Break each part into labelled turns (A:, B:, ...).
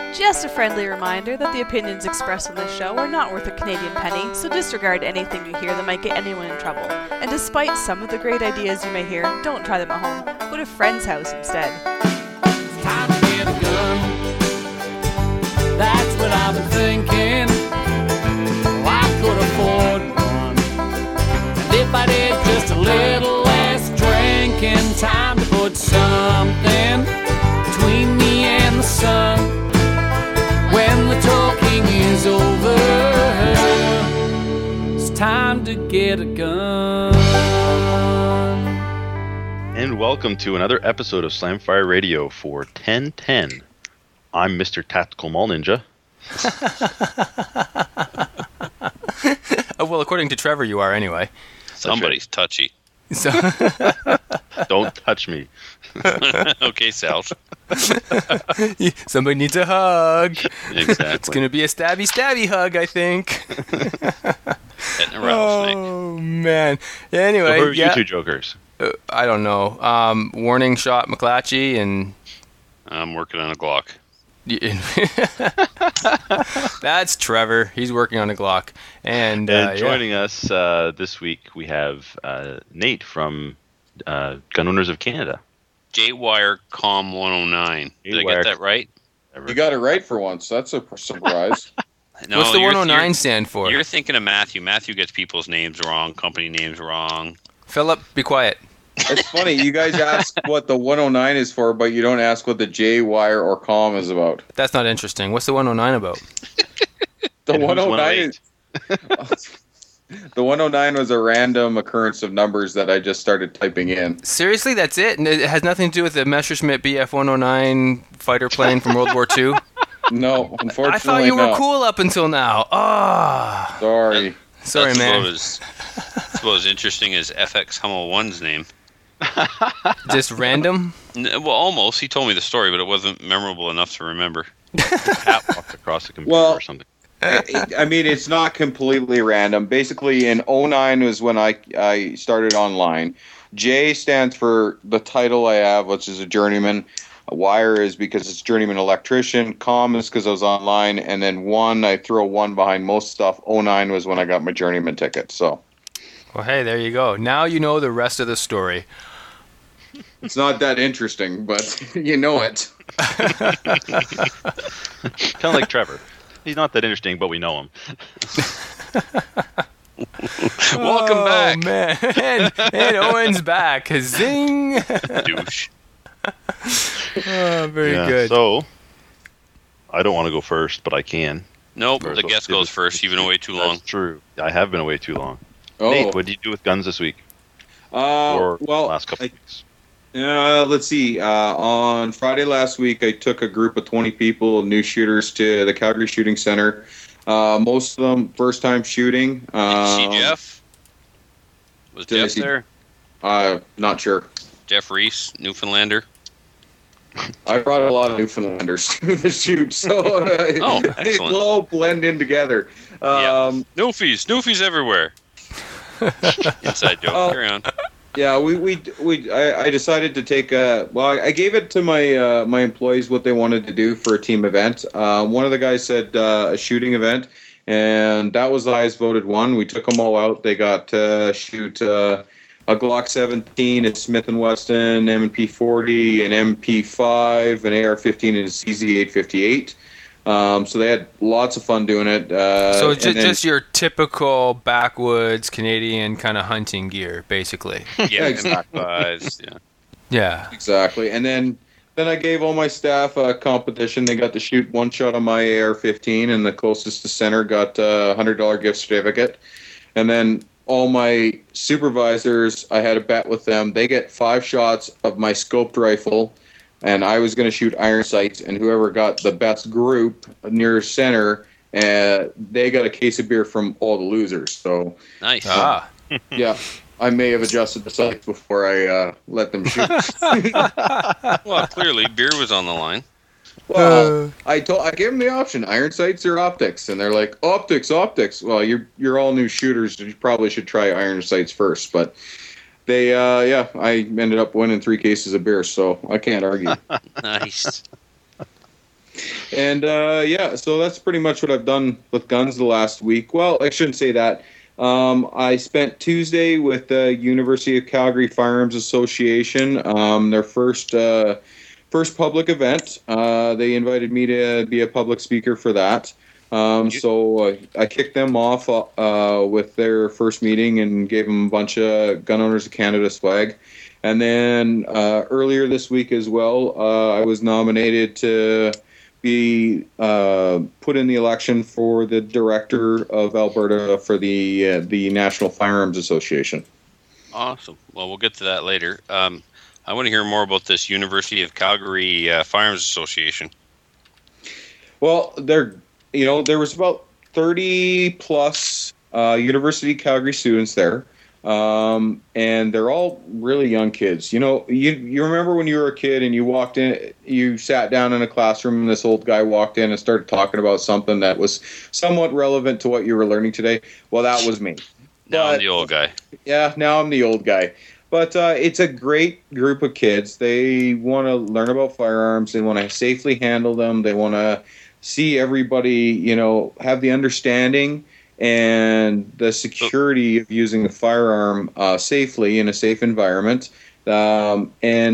A: Just a friendly reminder that the opinions expressed on this show are not worth a Canadian penny, so disregard anything you hear that might get anyone in trouble. And despite some of the great ideas you may hear, don't try them at home. Go to a friend's house instead.
B: It's time to get a gun. That's what I've been thinking. Well, I could afford one. And if I did just a little less drinking, time to put something between me and the sun. When the talking is over, it's time to get a gun.
C: And welcome to another episode of Slamfire Radio for 1010. I'm Mr. Tactical Mall Ninja.
D: Well, according to Trevor, you are anyway.
E: Somebody's touchy.
D: So
C: Don't touch me.
E: Okay, Sal.
D: somebody needs a hug.
C: Exactly.
D: It's going to be a stabby hug, I think.
E: Getting a rattlesnake.
D: Oh, man. Anyway,
C: So who are you two jokers?
D: I don't know. Warning shot McClatchy and...
E: I'm working on a Glock.
D: That's Trevor. He's working on a Glock. And
C: joining us this week, we have Nate from Gun Owners of Canada.
E: J-Wire Com 109. Did I get that right?
F: You got it right for once. That's a surprise.
E: No,
D: What's the 109 stand for?
E: You're thinking of Matthew. Matthew gets people's names wrong, company names wrong.
D: Philip, be quiet.
F: It's funny. You guys ask what the 109 is for, but you don't ask what the J, wire, or com is about.
D: That's not interesting. What's the 109 about?
F: The
C: And who's
F: 109 The 109 was a random occurrence of numbers that I just started typing in.
D: Seriously, that's it? And it has nothing to do with the Messerschmitt Bf 109 fighter plane from World War II?
F: No, unfortunately,
D: I thought you were
F: not.
D: cool up until now. Ah,
F: Sorry.
D: sorry, man.
E: That's about as interesting as FX Hummel 1's name.
D: Just random?
E: Well, almost. He told me the story, but it wasn't memorable enough to remember.
C: Cat walked across the computer
F: Well-
C: or something.
F: I mean, it's not completely random. Basically, in 09 was when I started online. J stands for the title I have, which is a journeyman. A wire is because it's journeyman electrician. Com is because I was online. And then 1, I throw 1 behind most stuff. 09 was when I got my journeyman ticket. So
D: Well, hey, there you go. Now you know the rest of the story.
F: it's not that interesting, but you know it.
C: Kind of like Trevor. He's not that interesting, but we know him.
E: Welcome back.
D: Oh, man. And Owen's back. Zing.
E: Douche.
D: Oh, very good.
C: So, I don't want to go first, but I can.
E: Nope,
C: Or
E: the
C: so-
E: guest goes first. You've been away too long.
C: That's true. I have been away too long.
F: Oh,
C: Nate, what did you do with guns this week? Or
F: well,
C: last couple of weeks?
F: Let's see. On Friday last week, I took a group of 20 people, new shooters, to the Calgary Shooting Center. Most of them first-time shooting.
E: Did you see Jeff? Was
F: did I
E: Jeff
F: see-
E: there?
F: Not sure.
E: Jeff Reese, Newfoundlander.
F: I brought a lot of Newfoundlanders to the shoot, so
E: Oh,
F: they
E: excellent.
F: all blend in together.
E: Newfies everywhere. Inside joke.
F: Oh.
E: Carry on.
F: Yeah, I decided to take I gave it to my my employees what they wanted to do for a team event. One of the guys said a shooting event, and that was the highest voted one. We took them all out. They got to shoot a Glock 17, a Smith & Wesson, M&P 40, an MP5, an AR-15, and a CZ858. So they had lots of fun doing it.
D: So it's
F: and then-
D: just your typical backwoods Canadian kind of hunting gear, basically.
E: Yeah,
F: exactly.
E: yeah.
D: Yeah.
F: Exactly. And then I gave all my staff a competition. They got to shoot one shot on my AR-15, and the closest to center got a $100 gift certificate. And then all my supervisors, I had a bet with them. They get 5 shots of my scoped rifle, and I was going to shoot iron sights, and whoever got the best group near center, they got a case of beer from all the losers. So,
E: Nice.
D: Ah.
F: yeah, I may have adjusted the sights before I let them shoot.
E: Well, clearly beer was on the line.
F: Well, I gave them the option: iron sights or optics, and they're like, optics. Well, you're all new shooters. You probably should try iron sights first. But they, I ended up winning 3 cases of beer, so I can't argue.
E: Nice.
F: And yeah, so that's pretty much what I've done with guns the last week. Well, I shouldn't say that. I spent Tuesday with the University of Calgary Firearms Association, their first public event. They invited me to be a public speaker for that. So I kicked them off with their first meeting and gave them a bunch of Gun Owners of Canada swag. And then earlier this week as well, I was nominated to be put in the election for the director of Alberta for the National Firearms Association.
E: Awesome. Well, we'll get to that later. I want to hear more about this University of Calgary Firearms Association.
F: Well, there was about 30 plus University of Calgary students there. And they're all really young kids. You remember when you were a kid and you walked in, you sat down in a classroom and this old guy walked in and started talking about something that was somewhat relevant to what you were learning today? Well, that was me.
E: Now I'm the old guy.
F: Yeah, now I'm the old guy. But it's a great group of kids. They want to learn about firearms. They want to safely handle them. They want to see everybody, have the understanding and the security of using a firearm safely in a safe environment. I'm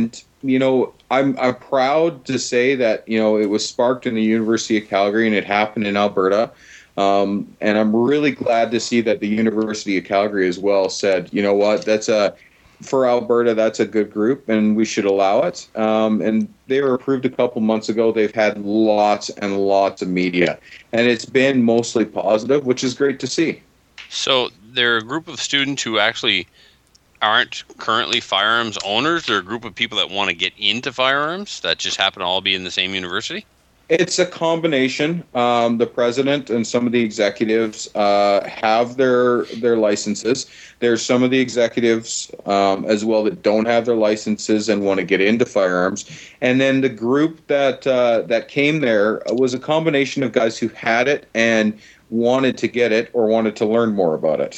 F: proud to say that, it was sparked in the University of Calgary and it happened in Alberta. And I'm really glad to see that the University of Calgary as well said, you know what, for Alberta, that's a good group and we should allow it. And they were approved a couple months ago. They've had lots and lots of media, and it's been mostly positive, which is great to see.
E: So they're a group of students who actually aren't currently firearms owners. They're a group of people that want to get into firearms that just happen to all be in the same university?
F: It's a combination. The president and some of the executives have their licenses. There's some of the executives as well that don't have their licenses and want to get into firearms. And then the group that came there was a combination of guys who had it and wanted to get it or wanted to learn more about it.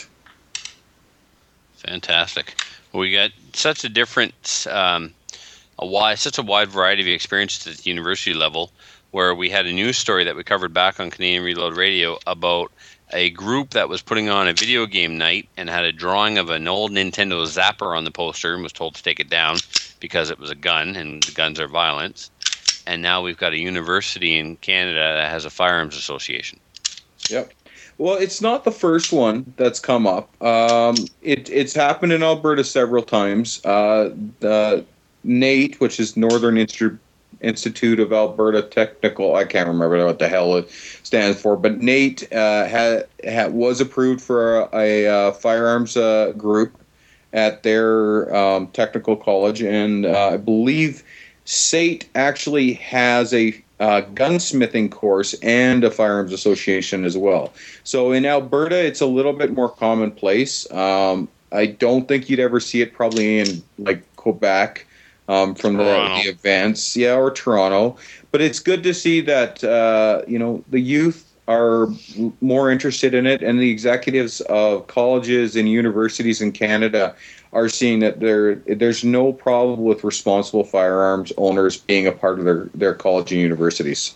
E: Fantastic. Well, we got such a different, such a wide variety of experiences at the university level, where we had a news story that we covered back on Canadian Reload Radio about a group that was putting on a video game night and had a drawing of an old Nintendo Zapper on the poster and was told to take it down because it was a gun and the guns are violence. And now we've got a university in Canada that has a firearms association.
F: Yep. Well, it's not the first one that's come up. It's happened in Alberta several times. The NATE, which is Northern Institute of Alberta Technical, I can't remember what the hell it stands for, but NATE was approved for a firearms group at their technical college, and I believe SAIT actually has a gunsmithing course and a firearms association as well. So in Alberta, it's a little bit more commonplace. I don't think you'd ever see it probably in like Quebec. From the events, or Toronto. But it's good to see that, the youth are more interested in it, and the executives of colleges and universities in Canada are seeing that there's no problem with responsible firearms owners being a part of their college and universities.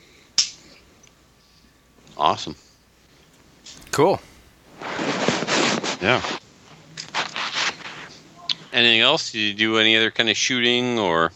E: Awesome.
D: Cool.
C: Yeah.
E: Anything else? Did you do any other kind of shooting or?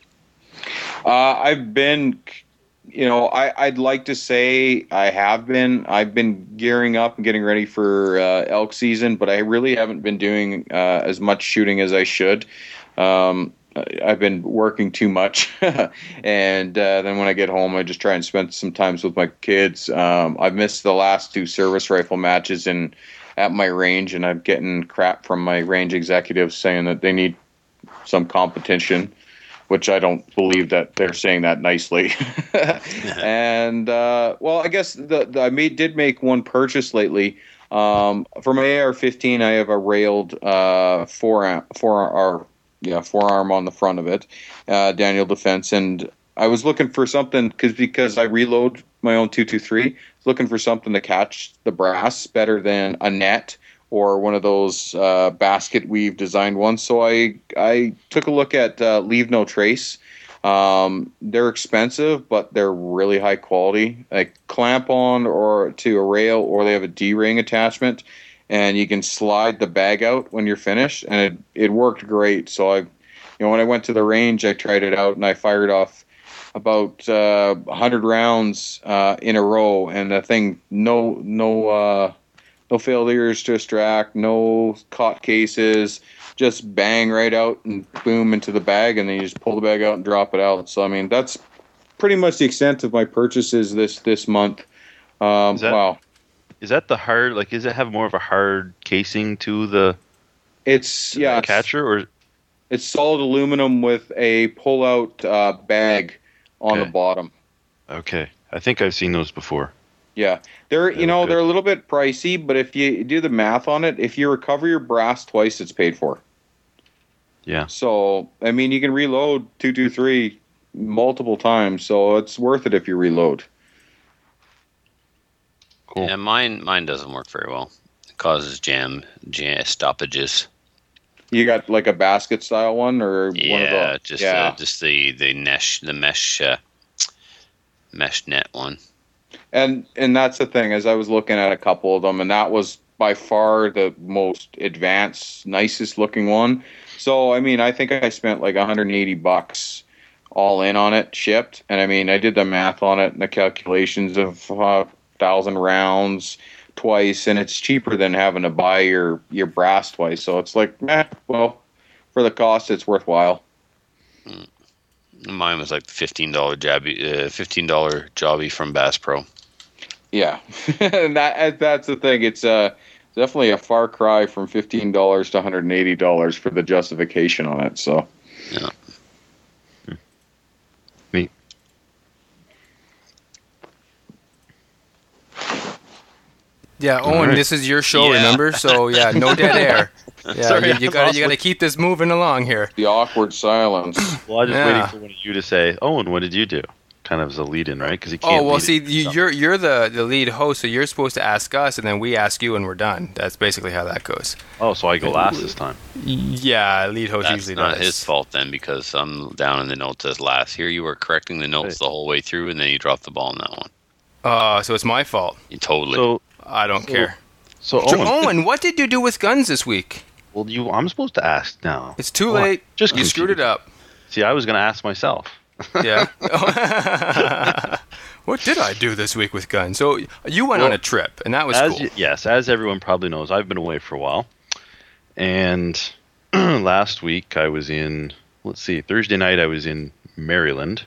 F: I've been, I'd like to say I have been. I've been gearing up and getting ready for elk season, but I really haven't been doing as much shooting as I should. I've been working too much, and then when I get home, I just try and spend some time with my kids. I've missed the last 2 service rifle matches at my range, and I'm getting crap from my range executives saying that they need some competition, which I don't believe that they're saying that nicely. And I guess I did make one purchase lately. For my AR-15, I have a railed forearm on the front of it, Daniel Defense, and I was looking for something because I reload my own 223. Looking for something to catch the brass better than a net or one of those basket weave designed ones. So I took a look at Leave No Trace. They're expensive, but they're really high quality. Like clamp on or to a rail, or they have a D-ring attachment, and you can slide the bag out when you're finished, and it worked great. So when I went to the range, I tried it out, and I fired off about 100 rounds in a row, and the thing no failures to extract, no caught cases, just bang right out and boom into the bag, and then you just pull the bag out and drop it out. So I mean, that's pretty much the extent of my purchases this month. Wow.
C: Is that the hard? Like, does it have more of a hard casing to the?
F: It's
C: catcher, or
F: it's solid aluminum with a pull-out bag on the bottom.
C: Okay, I think I've seen those before.
F: Yeah, they're a little bit pricey, but if you do the math on it, if you recover your brass twice, it's paid for.
C: Yeah.
F: So I mean, you can reload 223 multiple times, so it's worth it if you reload.
C: Cool.
E: Yeah, mine doesn't work very well. It causes jam stoppages.
F: You got like a basket style one, or one of the
E: just the mesh net one.
F: And that's the thing, as I was looking at a couple of them, and that was by far the most advanced, nicest looking one. So I mean, I think I spent like $180 all in on it, shipped. And I mean, I did the math on it and the calculations of 1,000 rounds twice, and it's cheaper than having to buy your brass twice. So it's like, well, for the cost, it's worthwhile.
E: Mine was like $15 jobby from Bass Pro.
F: Yeah, and that's the thing. It's definitely a far cry from $15 to $180 for the justification on it. So
E: yeah.
C: Neat.
D: Yeah, Owen,
C: right.
D: This is your show, remember? So yeah, no dead air. Yeah,
C: Sorry,
D: you gotta keep this moving along here.
F: the awkward silence.
C: Well, I was just
D: Yeah.
C: waiting for one of you to say, "Owen, what did you do?" Kind of as a lead-in, right? Because he can't.
D: Oh well,
C: lead
D: see,
C: it.
D: you're the lead host, so you're supposed to ask us, and then we ask you, and we're done. That's basically how that goes.
C: Oh, so I go last this time.
D: Yeah, lead host
E: That's
D: usually
E: not
D: does.
E: his fault then, because I'm down in the notes as last. Here you were correcting the notes the whole way through, and then you dropped the ball on that one.
D: So it's my fault.
E: You totally.
C: So,
D: I don't care.
C: so
D: So,
C: Owen,
D: Owen, what did you do with guns this week?
C: well, I'm supposed to ask now.
D: It's too
C: What?
D: late.
C: Just
D: you screwed it up.
C: See, I was going to ask myself.
D: Yeah. What did I do this week with guns? So you went on a trip, and that was cool.
C: Yes, as everyone probably knows, I've been away for a while. And last week I was in, Thursday night I was in Maryland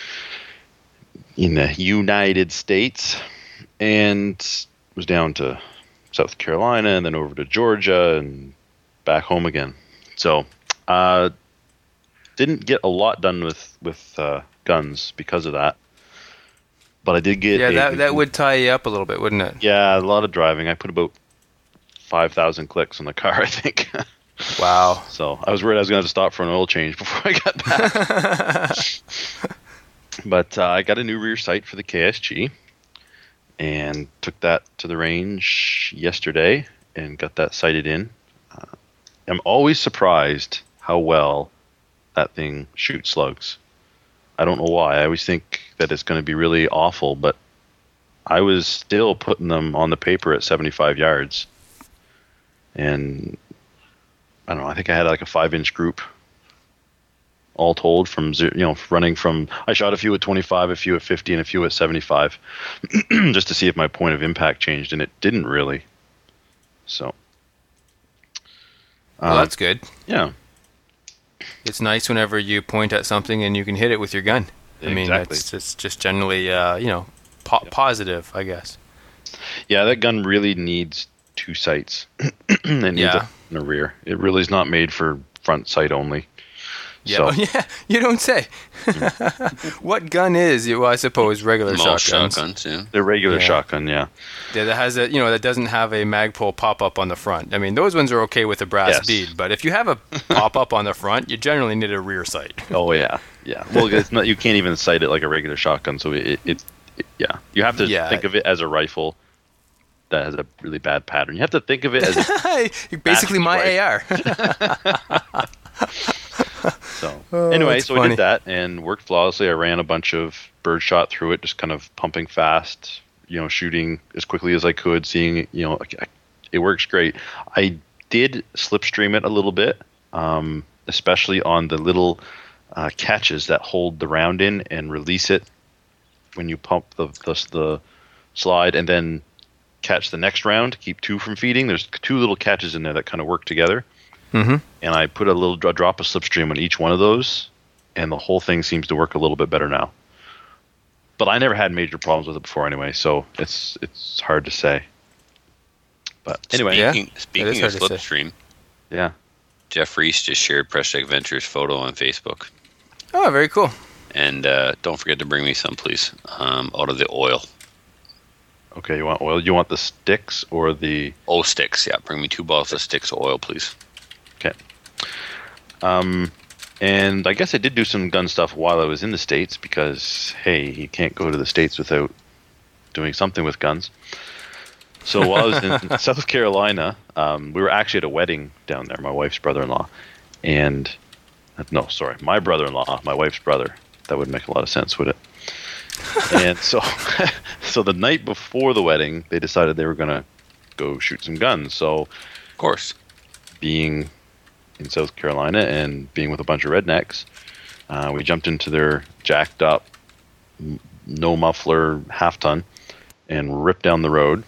C: in the United States, and was down to South Carolina and then over to Georgia and back home again. So didn't get a lot done with guns because of that. But I did get
D: that would tie you up a little bit, wouldn't it?
C: Yeah, a lot of driving. I put about 5,000 clicks on the car, I think.
D: Wow.
C: So I was worried I was going to have to stop for an oil change before I got back. But I got a new rear sight for the KSG and took that to the range yesterday and got that sighted in. I'm always surprised how well that thing shoots slugs. I don't know why. I always think that it's going to be really awful, but I was still putting them on the paper at 75 yards. And I don't know, I think I had like a 5-inch group all told from, running from, I shot a few at 25, a few at 50, and a few at 75 just to see if my point of impact changed, and it didn't really. So.
D: Well, that's good.
C: Yeah.
D: It's nice whenever you point at something and you can hit it with your gun. I mean,
C: Exactly.
D: it's just generally, positive, I guess.
C: Yeah, that gun really needs 2 sights. It needs a in the rear. It really is not made for front sight only.
D: Yeah,
C: So,
D: yeah, you don't say. What gun is? Well, I suppose regular
E: Most
D: shotguns.
E: shotguns, yeah.
C: the regular
D: Yeah.
C: shotgun, yeah.
D: That has that doesn't have a Magpul pop-up on the front. I mean, those ones are okay with a brass
C: Yes.
D: bead, but if you have a pop-up on the front, you generally need a rear sight.
C: Oh yeah, yeah. Well, it's not. You can't even sight it like a regular shotgun. So it you have to
D: Yeah.
C: think of it as a rifle that has a really bad pattern. You have to think of it as a,
D: Basically, my
C: Right.
D: AR.
C: So
D: Oh,
C: anyway,
D: that's
C: so I
D: funny.
C: did that and worked flawlessly. I ran a bunch of birdshot through it, just kind of pumping fast, shooting as quickly as I could, seeing, it works great. I did slipstream it a little bit, especially on the little catches that hold the round in and release it when you pump the slide and then catch the next round to keep two from feeding. There's two little catches in there that kind of work together.
D: Mm-hmm.
C: And I put a drop of slipstream on each one of those, and the whole thing seems to work a little bit better now. But I never had major problems with it before anyway, so it's hard to say. But anyway,
D: Yeah.
E: Speaking
D: It is
E: of
D: hard to say.
E: slipstream,
C: yeah.
E: Jeff Reese just shared Press Tech Ventures photo on Facebook.
D: Oh, very cool.
E: And don't forget to bring me some, please, out of the oil.
C: Okay, you want oil? You want the sticks or the...
E: Oh, sticks, yeah. Bring me 2 bottles of sticks of oil, please.
C: Okay. And I guess I did do some gun stuff while I was in the States because, hey, you can't go to the States without doing something with guns. So while I was in South Carolina, we were actually at a wedding down there, my wife's brother-in-law. And, no, sorry, my brother-in-law, my wife's brother. That wouldn't make a lot of sense, would it? And so the night before the wedding, they decided they were going to go shoot some guns. So
E: Of course.
C: being in South Carolina and being with a bunch of rednecks, we jumped into their jacked up, no muffler half-ton and ripped down the road,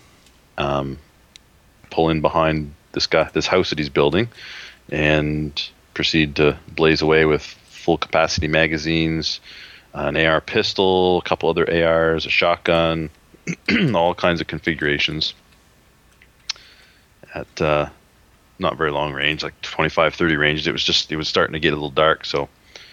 C: pull in behind this house that he's building, and proceed to blaze away with full capacity magazines, an AR pistol, a couple other ARs, a shotgun, all kinds of configurations at not very long range, like 25, 30 range. It was starting to get a little dark. So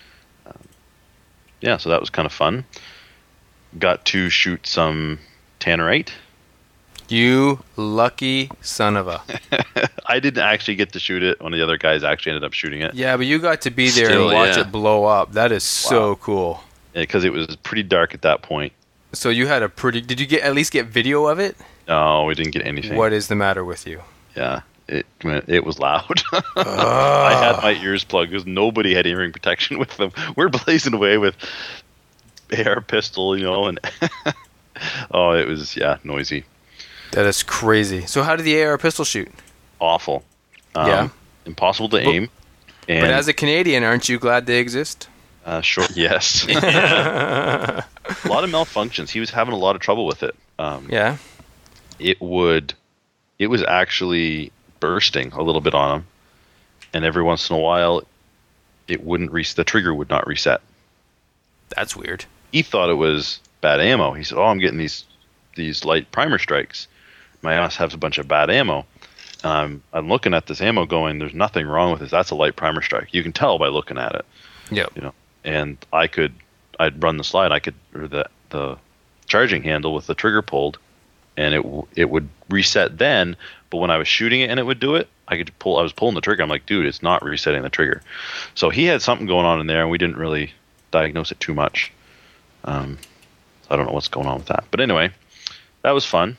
C: so that was kind of fun. Got to shoot some tannerite.
D: You lucky son of a.
C: I didn't actually get to shoot it. One of the other guys actually ended up shooting it.
D: Yeah, but you got to be there
E: Still,
D: and watch
E: yeah.
D: it blow up. That is so cool.
C: Because it was pretty dark at that point.
D: So you had did you at least get video of it?
C: No, we didn't get anything.
D: What is the matter with you?
C: Yeah, it was loud. I had my ears plugged because nobody had hearing protection with them. We're blazing away with AR pistol, and oh, it was noisy,
D: That is crazy. So how did the AR pistol shoot?
C: awful.
D: Yeah.
C: Impossible to aim. And
D: But as a Canadian, aren't you glad they exist?
C: short, yes. A lot of malfunctions. He was having a lot of trouble with it.
D: Yeah.
C: It was actually bursting a little bit on him, and every once in a while, it wouldn't the trigger would not reset.
D: That's weird.
C: He thought it was bad ammo. He said, "Oh, I'm getting these light primer strikes. My ass has a bunch of bad ammo." I'm looking at this ammo going, "There's nothing wrong with this. That's a light primer strike. You can tell by looking at it."
D: Yep.
C: And I'd run the slide. Or the charging handle with the trigger pulled, and it would reset then. But when I was shooting it and it would do it, I was pulling the trigger. I'm like, dude, it's not resetting the trigger. So he had something going on in there, and we didn't really diagnose it too much. I don't know what's going on with that. But anyway, that was fun.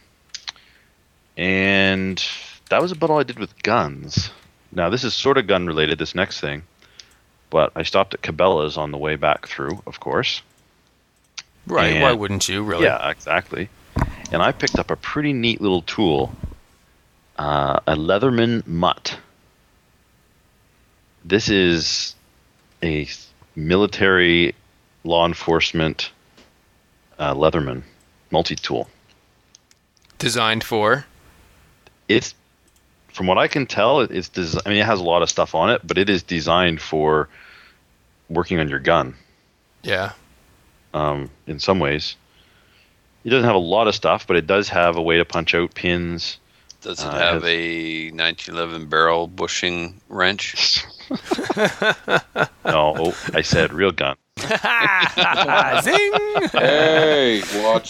C: And that was about all I did with guns. Now, this is sort of gun related, this next thing. But I stopped at Cabela's on the way back through, of course.
D: Right.
C: And-
D: Why wouldn't you, really?
C: Yeah, exactly. And I picked up a pretty neat little tool, a Leatherman Mutt. This is a military law enforcement Leatherman multi-tool.
D: Designed for?
C: It's, from what I can tell, it has a lot of stuff on it, but it is designed for working on your gun.
D: Yeah.
C: In some ways. It doesn't have a lot of stuff, but it does have a way to punch out pins.
E: Does it have a 1911 barrel bushing wrench?
C: No, I said real gun.
D: Zing!
F: Hey, watch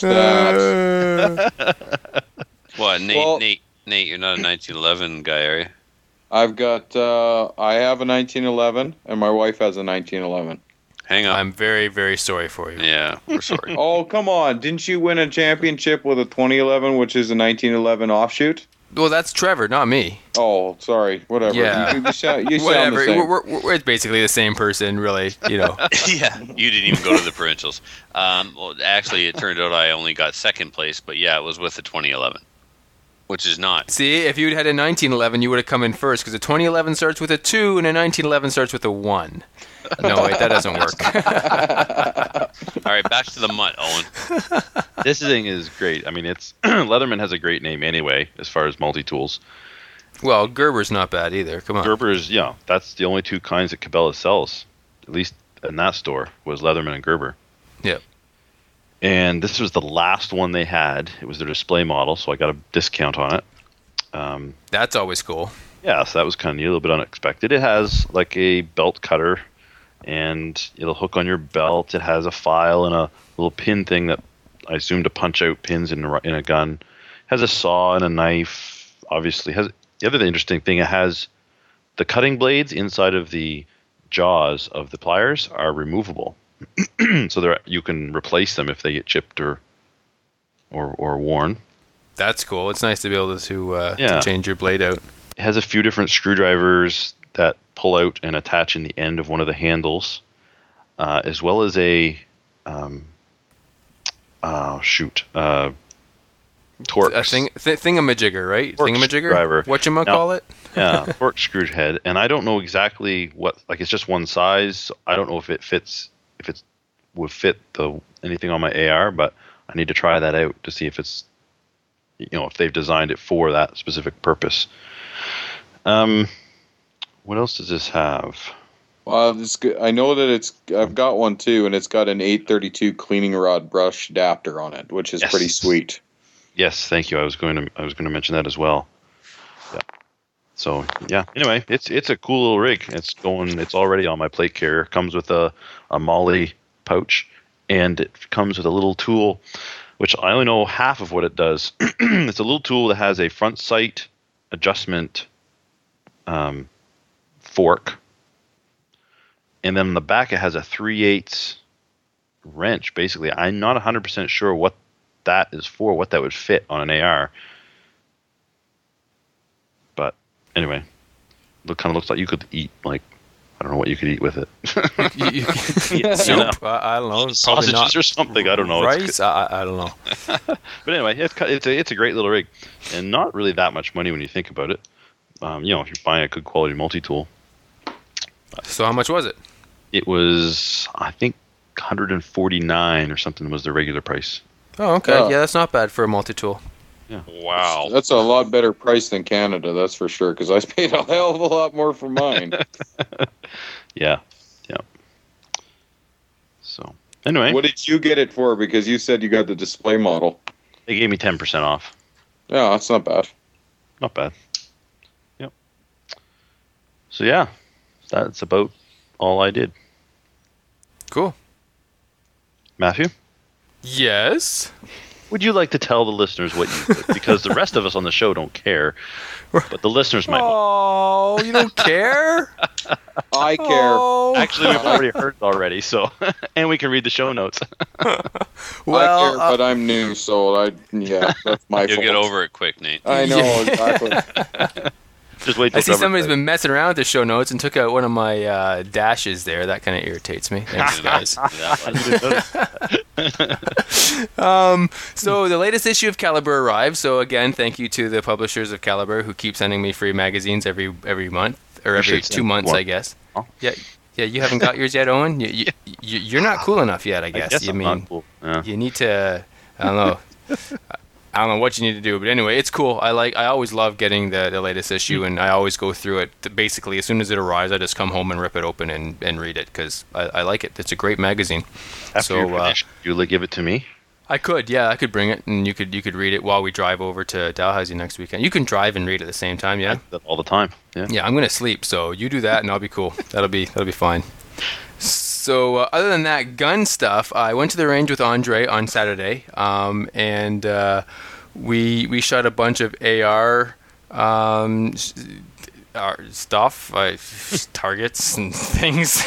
F: that.
E: What, Nate?
F: Well-
E: Nate, you're not a 1911 guy, are you?
F: I've got, I have a 1911, and my wife has a 1911.
E: Hang on.
D: I'm very, very sorry for you.
E: Yeah, we're sorry.
F: Oh, come on. Didn't you win a championship with a 2011, which is a 1911 offshoot?
D: Well, that's Trevor, not me.
F: Oh, sorry. Whatever.
D: Yeah.
F: You sound the
D: Whatever.
F: same.
D: We're basically the same person, really. You know.
E: Yeah, you didn't even go to the provincials. Well, actually, it turned out I only got second place, but yeah, it was with the 2011, which is not.
D: See, if you'd had a 1911, you would have come in first because a 2011 starts with a 2 and a 1911 starts with a 1. No, wait, that doesn't work.
E: All right, back to the mutt, Owen.
C: This thing is great. I mean, it's Leatherman has a great name anyway, as far as multi-tools.
D: Well, Gerber's not bad either. Come on.
C: Gerber's, yeah, that's the only two kinds that Cabela sells, at least in that store, was Leatherman and Gerber.
D: Yep.
C: And this was the last one they had. It was their display model, so I got a discount on it.
D: That's always cool.
C: Yeah, so that was kind of neat, a little bit unexpected. It has like a belt cutter, and it'll hook on your belt. It has a file and a little pin thing that I assume to punch out pins in a gun. It has a saw and a knife. Obviously, has the other interesting thing. It has the cutting blades inside of the jaws of the pliers are removable, so you can replace them if they get chipped or worn.
D: That's cool. It's nice to be able to
C: Yeah.
D: change your blade out.
C: It has a few different screwdrivers that pull out and attach in the end of one of the handles, as well as a Torx.
D: A thingamajigger, right?
C: Torx
D: Thingamajigger?
C: screwdriver.
D: Whatchamacallit?
C: Yeah, Torx screw head, and I don't know exactly what. Like, it's just one size. I don't know if it fits. If it would fit anything on my AR, but I need to try that out to see if it's, if they've designed it for that specific purpose. What else does this have?
F: Well, it's good. I know that I've got one too, and it's got an 832 cleaning rod brush adapter on it, which is
C: Yes.
F: pretty sweet.
C: Yes, thank you. I was going to mention that as well. Yeah. So yeah. Anyway, it's a cool little rig. It's already on my plate carrier. Comes with a Molly pouch, and it comes with a little tool, which I only know half of what it does. It's a little tool that has a front sight adjustment fork, and then on the back it has a 3/8 wrench. Basically, I'm not 100% sure what that is for, what that would fit on an AR. But anyway, it kind of looks like you could eat, like, I don't know what you could eat with it.
D: Soup? I don't know. Probably
C: Sausages
D: not.
C: or something. I don't know.
D: Rice? I don't know.
C: But anyway, it's a great little rig, and not really that much money when you think about it. If you're buying a good quality multi-tool.
D: So how much was it?
C: It was, I think, $149 or something was the regular price.
D: Oh, okay.
F: Oh.
D: Yeah, that's not bad for a multi-tool.
E: Wow.
F: That's a lot better price than Canada, that's for sure, because I paid a hell of a lot more for mine.
C: Yeah. So anyway,
F: What did you get it for? Because you said you got the display model.
C: they gave me 10% off.
F: Yeah, that's not bad.
C: Not bad. Yep. So yeah, that's about all I did.
D: Cool.
C: Matthew,
D: Yes.
C: would you like to tell the listeners what you did? Because the rest of us on the show don't care, but the listeners might.
D: Oh, you don't care?
F: I care.
D: Oh.
C: Actually, we've already heard it already, so and we can read the show notes.
D: Well,
F: I care, but I'm new, so that's my
E: You'll
F: fault.
E: get over it quick, Nate.
F: I know, exactly.
C: Just wait till
D: I see
C: Trevor
D: somebody's
C: says.
D: been messing around with the show notes and took out one of my dashes there. That kind of irritates me. Thanks, guys.
E: That one.
D: So the latest issue of Caliber arrived. So again, thank you to the publishers of Caliber who keep sending me free magazines every month or every
C: should
D: 2
C: send
D: months,
C: one.
D: I guess.
C: Oh.
D: Yeah. You haven't got yours yet, Owen. You're not cool enough yet, I guess. You
C: I'm
D: mean
C: not cool. Yeah.
D: you need to? I don't know. I don't know what you need to do, but anyway, it's cool. I always love getting the latest issue, and I always go through it. Basically, as soon as it arrives, I just come home and rip it open and read it because I like it. It's a great magazine.
C: After you're finished, you'll give it to me.
D: I could bring it, and you could read it while we drive over to Dalhousie next weekend. You can drive and read at the same time, yeah.
C: I do that all the time. Yeah.
D: Yeah, I'm gonna sleep, so you do that, and I'll be cool. That'll be fine. So other than that gun stuff, I went to the range with Andre on Saturday, and we shot a bunch of AR stuff, targets and things.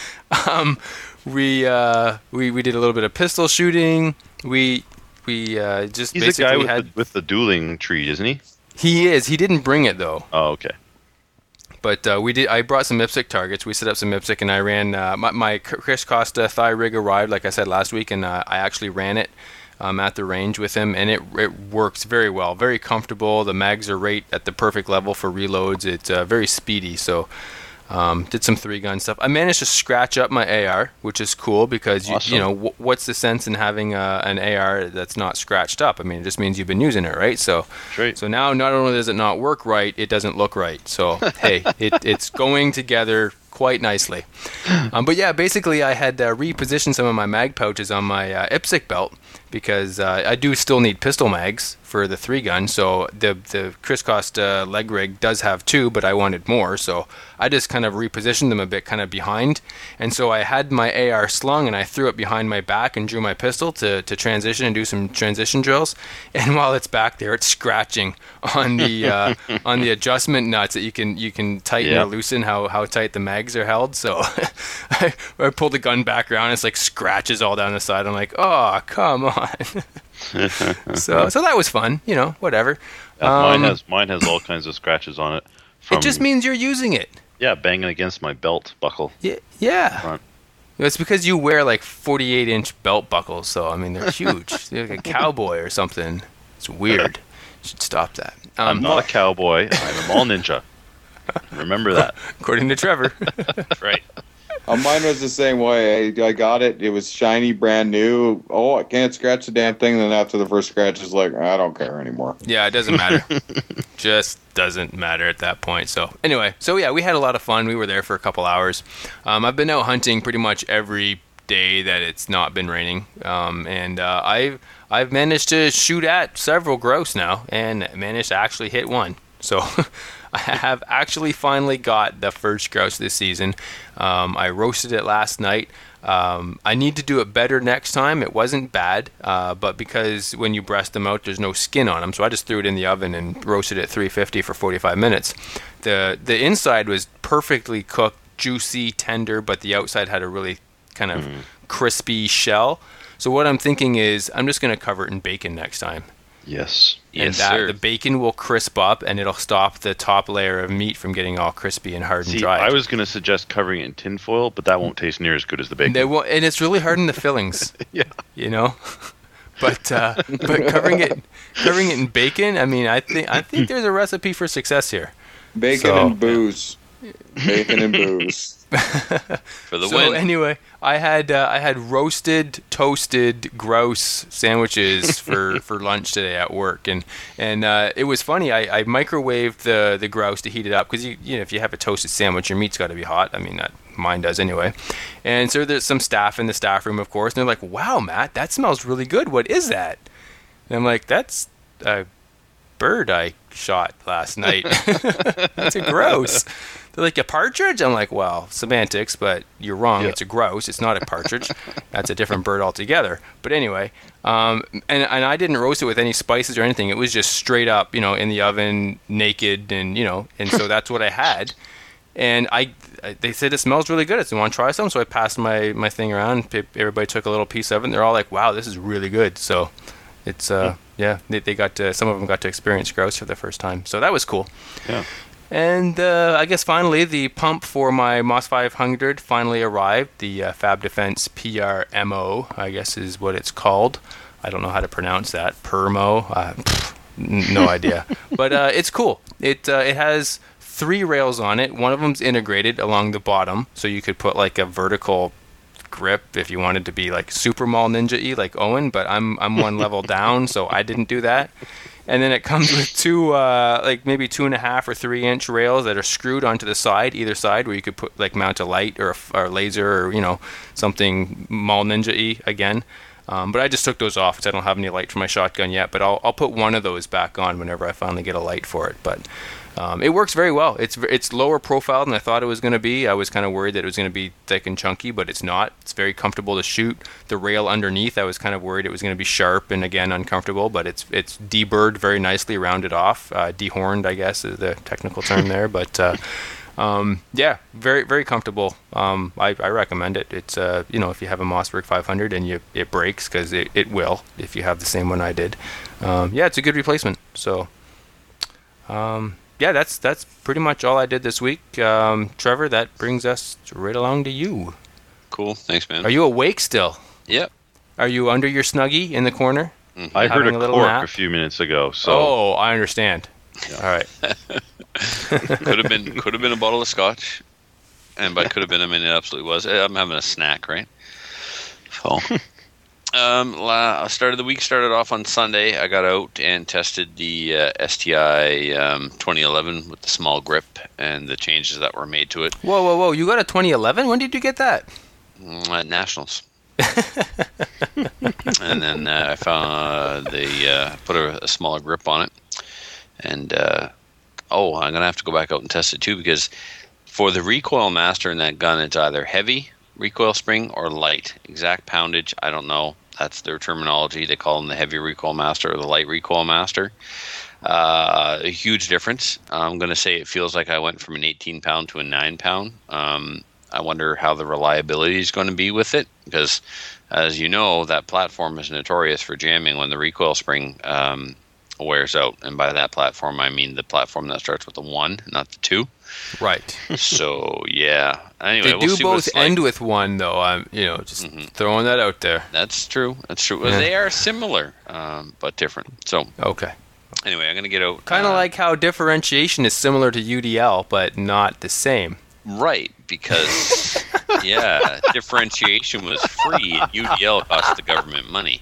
D: We did a little bit of pistol shooting. We just
C: He's
D: basically
C: the guy
D: had.
C: with the dueling tree, isn't he?
D: He is. He didn't bring it though.
C: Oh, okay.
D: But we did. I brought some IPSC targets. We set up some IPSC, and I ran my Chris Costa thigh rig arrived, like I said last week, and I actually ran it at the range with him, and it works very well, very comfortable. The mags are right at the perfect level for reloads. It's very speedy. So did some 3-gun stuff. I managed to scratch up my AR, which is cool because
C: Awesome.
D: you know what's the sense in having an AR that's not scratched up? I mean, it just means you've been using it, right? So.
C: Great.
D: So now, not only does it not work right, it doesn't look right. So, hey, it's going together quite nicely. But yeah, basically, I had repositioned some of my mag pouches on my IPSC belt because I do still need pistol mags for the 3-gun. So the Chris Costa leg rig does have 2, but I wanted more. So I just kind of repositioned them a bit kind of behind. And so I had my AR slung and I threw it behind my back and drew my pistol to transition and do some transition drills. And while it's back there, it's scratching on the adjustment nuts that you can tighten or loosen how tight the mags are held. So I pulled the gun back around. It's like scratches all down the side. I'm like, oh, come on. So that was fun, you know, whatever.
C: Mine has all kinds of scratches on it.
D: It just means you're using it.
C: Yeah, banging against my belt buckle.
D: Yeah.
C: Front.
D: It's because you wear like 48-inch belt buckles, so I mean they're huge. You're like a cowboy or something. It's weird. You should stop that.
C: I'm not a cowboy. I'm a mall ninja. Remember that.
D: According to Trevor.
C: Right.
F: Mine was the same way. I got it. It was shiny, brand new. Oh, I can't scratch the damn thing. Then after the first scratch, it's like, I don't care anymore.
D: Yeah, it doesn't matter. Just doesn't matter at that point. So anyway, yeah, we had a lot of fun. We were there for a couple hours. I've been out hunting pretty much every day that it's not been raining. And I've managed to shoot at several grouse now and managed to actually hit one. So I have actually finally got the first grouse this season. I roasted it last night. I need to do it better next time. It wasn't bad, but because when you breast them out, there's no skin on them. So I just threw it in the oven and roasted it at 350 for 45 minutes. The inside was perfectly cooked, juicy, tender, but the outside had a really kind of crispy shell. So what I'm thinking is I'm just going to cover it in bacon next time.
C: Yes.
D: And the bacon will crisp up and it'll stop the top layer of meat from getting all crispy and hard and dry.
C: I was going to suggest covering it in tin foil, but that won't taste near as good as the bacon.
D: And it's really hard in the fillings.
C: Yeah.
D: You know? But covering it in bacon, I mean, I think there's a recipe for success here.
F: Bacon and booze. Bacon and booze.
E: For the win.
D: So anyway, I had roasted, toasted grouse sandwiches for lunch today at work, and it was funny. I microwaved the grouse to heat it up because you know if you have a toasted sandwich, your meat's got to be hot. I mean, mine does anyway. And so there's some staff in the staff room, of course, and they're like, "Wow, Matt, that smells really good. What is that?" And I'm like, "That's a bird I shot last night. That's a grouse." They're like, a partridge? I'm like, well, semantics, but you're wrong. Yeah. It's a grouse. It's not a partridge. That's a different bird altogether. But anyway, and I didn't roast it with any spices or anything. It was just straight up, you know, in the oven, naked, and you know, and so that's what I had. And they said it smells really good. I said, want to try some? So I passed my thing around. Everybody took a little piece of it. And they're all like, wow, this is really good. So it's yeah, they got to, some of them got to experience grouse for the first time. So that was cool.
C: Yeah.
D: And I guess finally, the pump for my Moss 500 finally arrived. The Fab Defense PRMO, I guess is what it's called. I don't know how to pronounce that. Permo? No idea. But it's cool. It has 3 rails on it. One of them's integrated along the bottom, so you could put like a vertical grip if you wanted to be like super mall ninja-y like Owen, but I'm one level down, so I didn't do that. And then it comes with 2, like maybe 2.5 or 3 inch rails that are screwed onto the side, either side, where you could put like mount a light or a laser or you know something mall ninja-y again. But I just took those off because I don't have any light for my shotgun yet. But I'll put one of those back on whenever I finally get a light for it. But it works very well. It's lower profile than I thought it was going to be. I was kind of worried that it was going to be thick and chunky, but it's not. It's very comfortable to shoot. The rail underneath, I was kind of worried it was going to be sharp and again uncomfortable, but it's deburred very nicely, rounded off, dehorned, I guess is the technical term there. But yeah, very very comfortable. I recommend it. It's you know, if you have a Mossberg 500 and it breaks, because it will if you have the same one I did. Yeah, it's a good replacement. So Yeah, that's pretty much all I did this week. Trevor, that brings us right along to you.
E: Cool. Thanks, man.
D: Are you awake still?
E: Yep.
D: Are you under your Snuggie in the corner?
E: Mm-hmm.
C: I heard
D: Having
C: a
D: a little
C: cork
D: nap?
C: a few minutes ago. So
D: Oh, I understand. All right.
E: Could have been a bottle of scotch, and by could have been, I mean it absolutely was. I'm having a snack, right? So, the week started off on Sunday. I got out and tested the STI 2011 with the small grip and the changes that were made to it.
D: Whoa! You got a 2011? When did you get that?
E: At Nationals. And then I found put a smaller grip on it, and I'm gonna have to go back out and test it too, because for the recoil master in that gun, it's either heavy recoil spring or light. Exact poundage, I don't know. That's their terminology. They call them the heavy recoil master or the light recoil master. A huge difference. I'm gonna say it feels like I went from an 18 pound to a 9 pound. I wonder how the reliability is going to be with it, because, as you know, that platform is notorious for jamming when the recoil spring wears out. And by that platform, I mean the platform that starts with the 1, not the 2.
D: Right.
E: So, yeah. Anyway,
D: They
E: we'll
D: do
E: see what
D: both
E: it's like.
D: end with 1, though. I'm, just throwing that out there.
E: That's true. Well,
D: Yeah.
E: they are similar, but different. So,
D: Okay.
E: anyway, I'm going to get out.
D: Kind of like how differentiation is similar to UDL, but not the same.
E: Right, because, differentiation was free and UDL cost the government money.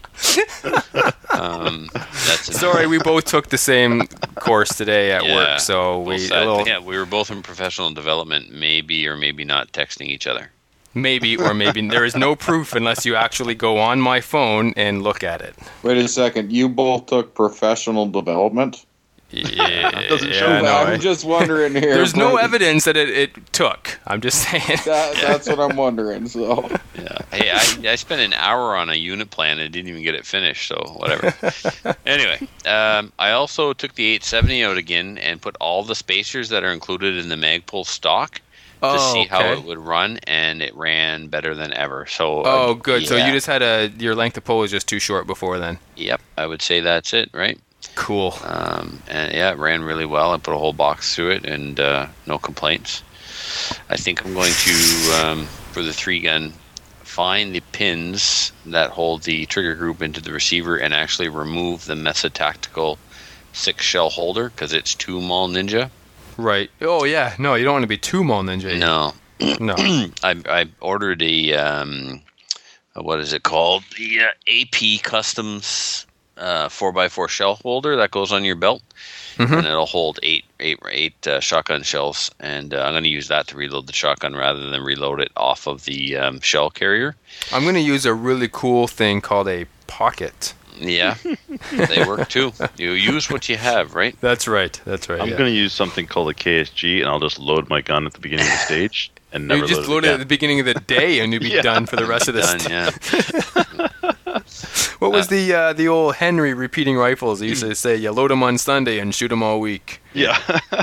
E: That's
D: Sorry, we both took the same course today at
E: Yeah.
D: work, so
E: Well, we were both in professional development, maybe or maybe not texting each other.
D: maybe or maybe there is no proof unless you actually go on my phone and look at it.
F: Wait a second. You both took professional development?
D: Yeah,
C: Doesn't show
D: no,
F: I'm just wondering here.
D: there's no
F: but
D: evidence that it took. I'm just saying.
F: That's what I'm wondering. So
E: Yeah. Hey, I spent an hour on a unit plan and didn't even get it finished, so whatever. Anyway, I also took the 870 out again and put all the spacers that are included in the Magpul stock to see how
D: okay.
E: it would run, and it ran better than ever. So
D: Oh, good. So
E: yeah.
D: you just had your length of pull was just too short before then.
E: Yep, I would say that's it, right?
D: Cool.
E: And yeah, it ran really well. I put a whole box through it, and no complaints. I think I'm going to, for the 3-gun, find the pins that hold the trigger group into the receiver and actually remove the Mesa Tactical 6-shell holder, because it's 2 Mall Ninja.
D: Right. Oh yeah. No, you don't want to be too Mall Ninja.
E: No.
D: No.
E: I ordered a, what is it called? The AP Customs 4x4 shell holder that goes on your belt, and it'll hold eight shotgun shells, and I'm going to use that to reload the shotgun rather than reload it off of the shell carrier.
D: I'm going to use a really cool thing called a pocket.
E: Yeah, they work too. You use what you have, right?
D: That's right.
C: I'm
D: yeah.
C: going to use something called a KSG, and I'll just load my gun at the beginning of the stage and never
D: You just
C: load
D: load it at
C: again.
D: the beginning of the day, and you'll be
C: Yeah.
D: done for the rest of the
E: Done, yeah.
D: What was the old Henry repeating rifles? He used to say, you load them on Sunday and shoot them all week.
C: Yeah.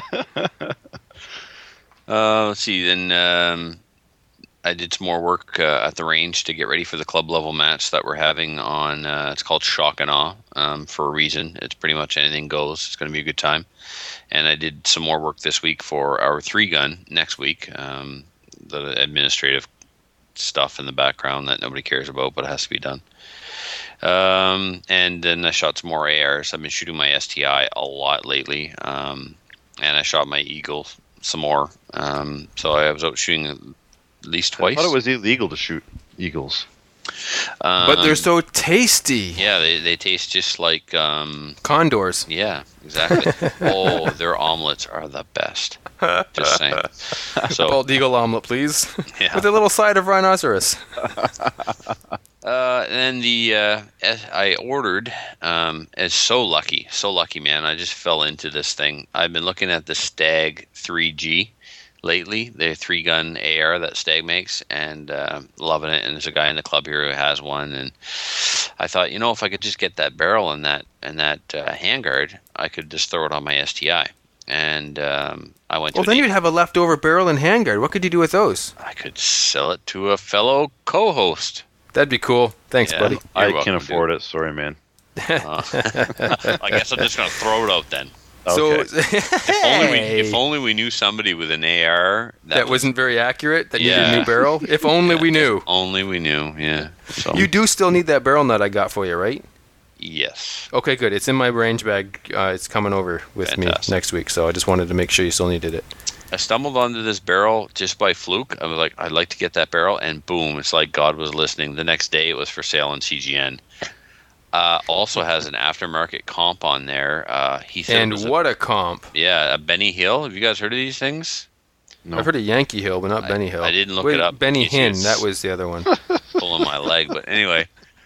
E: Let's see. Then I did some more work at the range to get ready for the club level match that we're having on. It's called Shock and Awe for a reason. It's pretty much anything goes. It's going to be a good time. And I did some more work this week for our 3-gun next week. The administrative stuff in the background that nobody cares about, but it has to be done. And then I shot some more ARs. I've been shooting my STI a lot lately. And I shot my Eagle some more. So I was out shooting at least twice.
C: I thought it was illegal to shoot eagles.
D: But they're so tasty.
E: Yeah, they taste just like
D: Condors.
E: yeah, exactly. Oh, their omelets are the best. Just saying. So
D: Bald eagle omelet, please.
E: Yeah.
D: With a little side of rhinoceros.
E: and then I ordered is so lucky, man. I just fell into this thing. I've been looking at the Stag 3G lately, the 3-gun AR that Stag makes, and loving it. And there's a guy in the club here who has one, and I thought, if I could just get that barrel and that handguard, I could just throw it on my STI. And I went to
D: Well, then you'd have a leftover barrel and handguard. What could you do with those?
E: I could sell it to a fellow co-host.
D: That'd be cool. Thanks,
E: Yeah.
D: buddy.
E: You're
C: I
E: welcome,
C: can't afford it. Sorry, man.
E: I guess I'm just going to throw it out then.
D: So
E: If only we knew somebody with an AR
D: that wasn't very accurate, that needed
E: Yeah.
D: a new barrel. If only we knew.
E: If only we knew. Yeah. So
D: You do still need that barrel nut I got for you, right?
E: yes.
D: Okay, good. It's in my range bag. It's coming over with
E: Fantastic.
D: me next week, so I just wanted to make sure you still needed it.
E: I stumbled onto this barrel just by fluke. I was like, I'd like to get that barrel, and boom, it's like God was listening. The next day, it was for sale on CGN. Also has an aftermarket comp on there. He said,
D: And what a comp!
E: a Benny Hill. Have you guys heard of these things?
C: No.
D: I've heard of Yankee Hill, but not Benny Hill.
E: I didn't look
D: Wait,
E: it up.
D: Benny
E: It's-
D: Hinn,
E: it's-
D: that was the other one.
E: Pulling my leg, but anyway,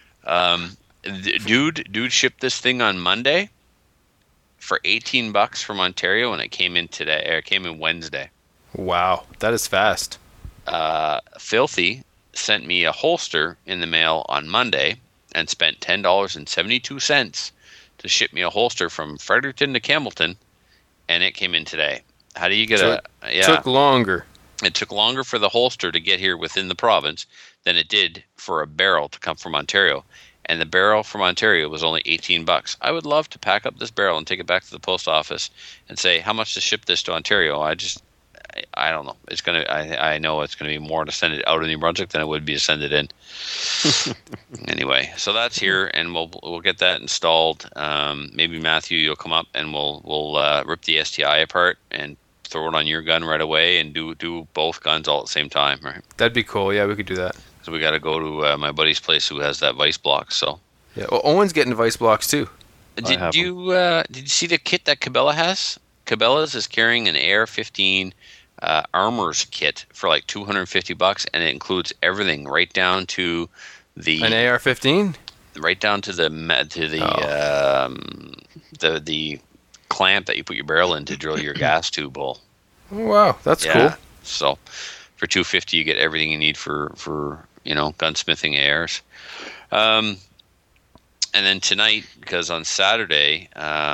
E: dude shipped this thing on Monday for $18 from Ontario, and it came in today. Or it came in Wednesday.
D: Wow, that is fast.
E: Filthy sent me a holster in the mail on Monday and spent $10.72 to ship me a holster from Fredericton to Campbellton, and it came in today. How do you get
D: So Took longer.
E: It took longer for the holster to get here within the province than it did for a barrel to come from Ontario. And the barrel from Ontario was only $18. I would love to pack up this barrel and take it back to the post office and say, how much to ship this to Ontario? I don't know. It's gonna. I know it's gonna be more to send it out of New Brunswick than it would be to send it in. Anyway, so that's here, and we'll get that installed. Maybe Matthew, you'll come up and we'll rip the STI apart and throw it on your gun right away, and do both guns all at the same time, right?
D: That'd be cool. Yeah, we could do that.
E: So we got to go to my buddy's place who has that vice block. So
D: Yeah. Well, Owen's getting vice blocks too.
E: did
C: have
E: you see the kit that Cabela has? Cabela's is carrying an AR-15 armors kit for like $250, and it includes everything right down to the
D: An AR-15.
E: right down to the the clamp that you put your barrel in to drill your gas tube hole.
D: Oh, wow, that's cool.
E: So for $250 you get everything you need for gunsmithing ARs. And then tonight, because on Saturday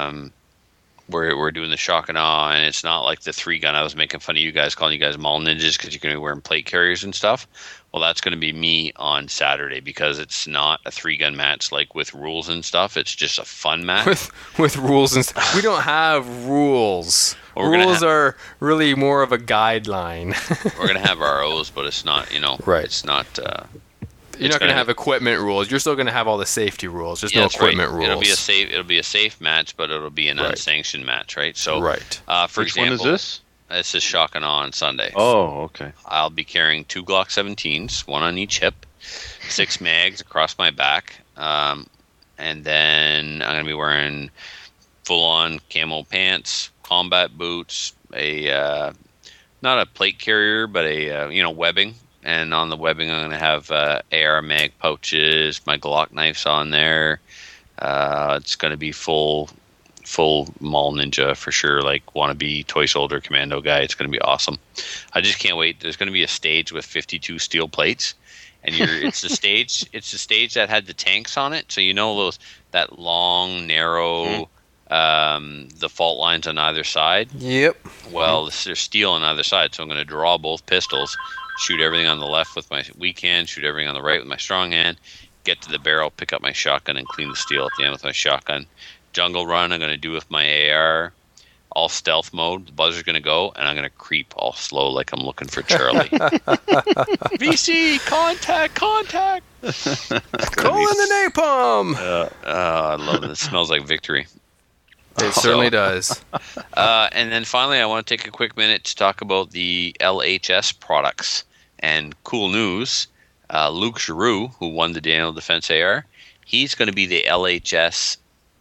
E: we're doing the shock and awe, and it's not like the 3-gun. I was making fun of you guys, calling you guys mall ninjas because you're going to be wearing plate carriers and stuff. Well, that's going to be me on Saturday, because it's not a 3-gun match like with rules and stuff. It's just a fun match.
D: With rules and stuff. We don't have rules.
E: Well, we're gonna
D: Rules are really more of a guideline.
E: We're going to have ROs, but it's not,
D: Right.
E: It's not.
D: You're not going to have equipment rules. You're still going to have all the safety rules. Just no
E: that's right.
D: equipment rules.
E: It'll be a safe match, but it'll be an
D: Right.
E: unsanctioned match, right? So,
D: Right.
E: For
C: Which
E: example,
C: one is this?
E: This is shock and awe on Sunday.
C: Oh, okay.
E: I'll be carrying 2 Glock 17s, one on each hip, 6 mags across my back, and then I'm going to be wearing full-on camo pants, combat boots, not a plate carrier, but a webbing. And on the webbing, I'm going to have AR mag pouches, my Glock knives on there. It's going to be full mall ninja for sure, like wannabe toy soldier commando guy. It's going to be awesome. I just can't wait. There's going to be a stage with 52 steel plates, and it's the stage that had the tanks on it. So that long, narrow, the fault lines on either side.
D: Yep.
E: Well, there's steel on either side, so I'm going to draw both pistols, shoot everything on the left with my weak hand, shoot everything on the right with my strong hand, get to the barrel, pick up my shotgun, and clean the steel at the end with my shotgun. Jungle run I'm going to do with my AR, all stealth mode. The buzzer's going to go, and I'm going to creep all slow like I'm looking for Charlie. VC, contact!
D: Call in the napalm!
E: I love it. It smells like victory.
D: It certainly does.
E: And then finally, I want to take a quick minute to talk about the LHS products. And cool news, Luke Giroux, who won the Daniel Defense AR, he's going to be the LHS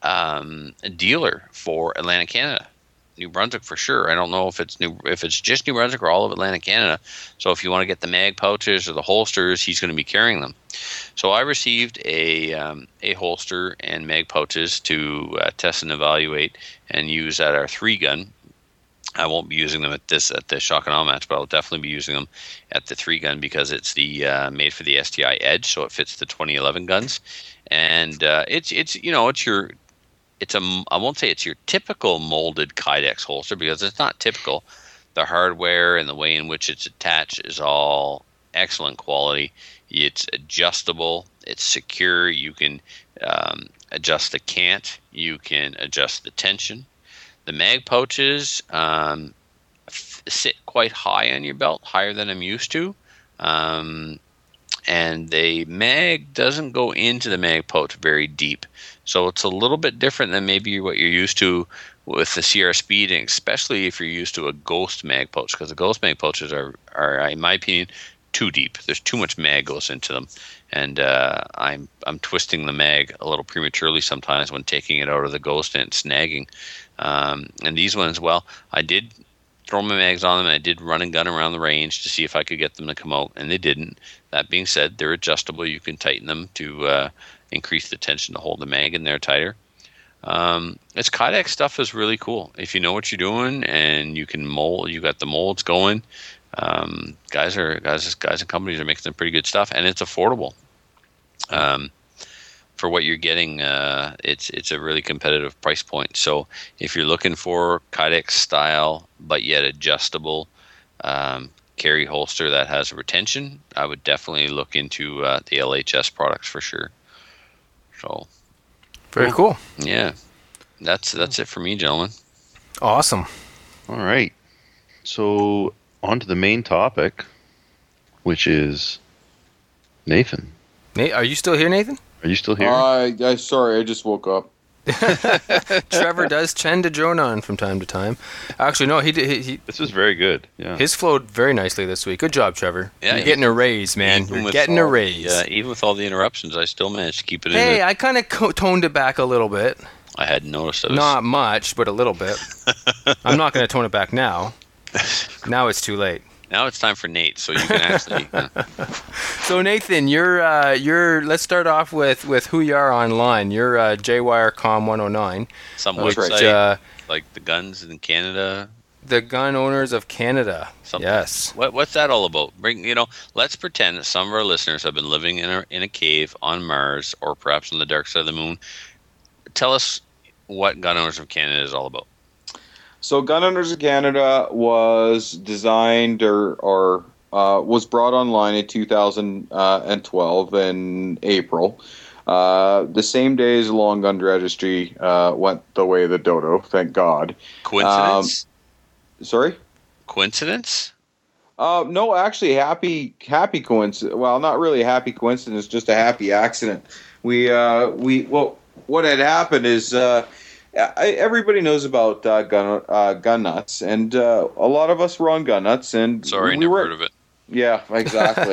E: dealer for Atlantic Canada. New Brunswick for sure. I don't know if it's just New Brunswick or all of Atlantic Canada. So if you want to get the mag pouches or the holsters, he's going to be carrying them. So I received a holster and mag pouches to test and evaluate and use at our 3-gun. I won't be using them at the shock and awe match, but I'll definitely be using them at the 3-gun because it's the made for the STI Edge, so it fits the 2011 guns, and I won't say it's your typical molded Kydex holster because it's not typical. The hardware and the way in which it's attached is all excellent quality. It's adjustable. It's secure. You can adjust the cant. You can adjust the tension. The mag pouches sit quite high on your belt, higher than I'm used to. And the mag doesn't go into the mag pouch very deep. So it's a little bit different than maybe what you're used to with the Sierra Speed, and especially if you're used to a Ghost mag pouch, because the Ghost mag pouches are, in my opinion, too deep. There's too much mag goes into them. And I'm twisting the mag a little prematurely sometimes when taking it out of the Ghost and snagging. And these ones, well, I did throw my mags on them, and I did run and gun around the range to see if I could get them to come out, and they didn't. That being said, they're adjustable. You can tighten them to increase the tension to hold the mag in there tighter. This Kydex stuff is really cool. If you know what you're doing and you can mold, you got the molds going. Guys and companies are making some pretty good stuff, and it's affordable. For what you're getting, it's a really competitive price point. So if you're looking for Kydex style but yet adjustable carry holster that has retention, I would definitely look into the LHS products for sure. So
D: Very cool.
E: yeah, that's it for me, gentlemen.
D: Awesome.
C: All right. So on to the main topic, which is Nathan.
D: Nate, are you still here, Nathan?
C: Are you still here?
F: Sorry, I just woke up.
D: Trevor does tend to drone on from time to time. Actually, no, he did.
C: This was very good. Yeah.
D: His flowed very nicely this week. Good job, Trevor.
E: Yeah,
D: You're getting a raise, man. You're getting a raise.
E: Yeah, even with all the interruptions, I still managed to keep it in.
D: Hey, I kind of toned it back a little bit.
E: I hadn't noticed it.
D: Not much, but a little bit. I'm not going to tone it back now. Now it's too late.
E: Now it's time for Nate, so you can actually.
D: So Nathan, you're. Let's start off with who you are online. You're JWireCom 109.
E: Some
D: Which,
E: website, like the guns in Canada.
D: The Gun Owners of Canada.
E: Something.
D: Yes.
E: What's that all about? Let's pretend that some of our listeners have been living in a cave on Mars or perhaps on the dark side of the moon. Tell us what Gun Owners of Canada is all about.
F: So Gun Owners of Canada was designed or was brought online in 2012 in April. The same day as the Long Gun Registry went the way of the dodo, thank God.
E: Coincidence?
F: Sorry?
E: Coincidence?
F: No, actually, happy coincidence. Well, not really a happy coincidence, just a happy accident. What had happened is everybody knows about gun nuts, and a lot of us were on gun nuts. And
E: sorry, never heard of it.
F: Yeah, exactly.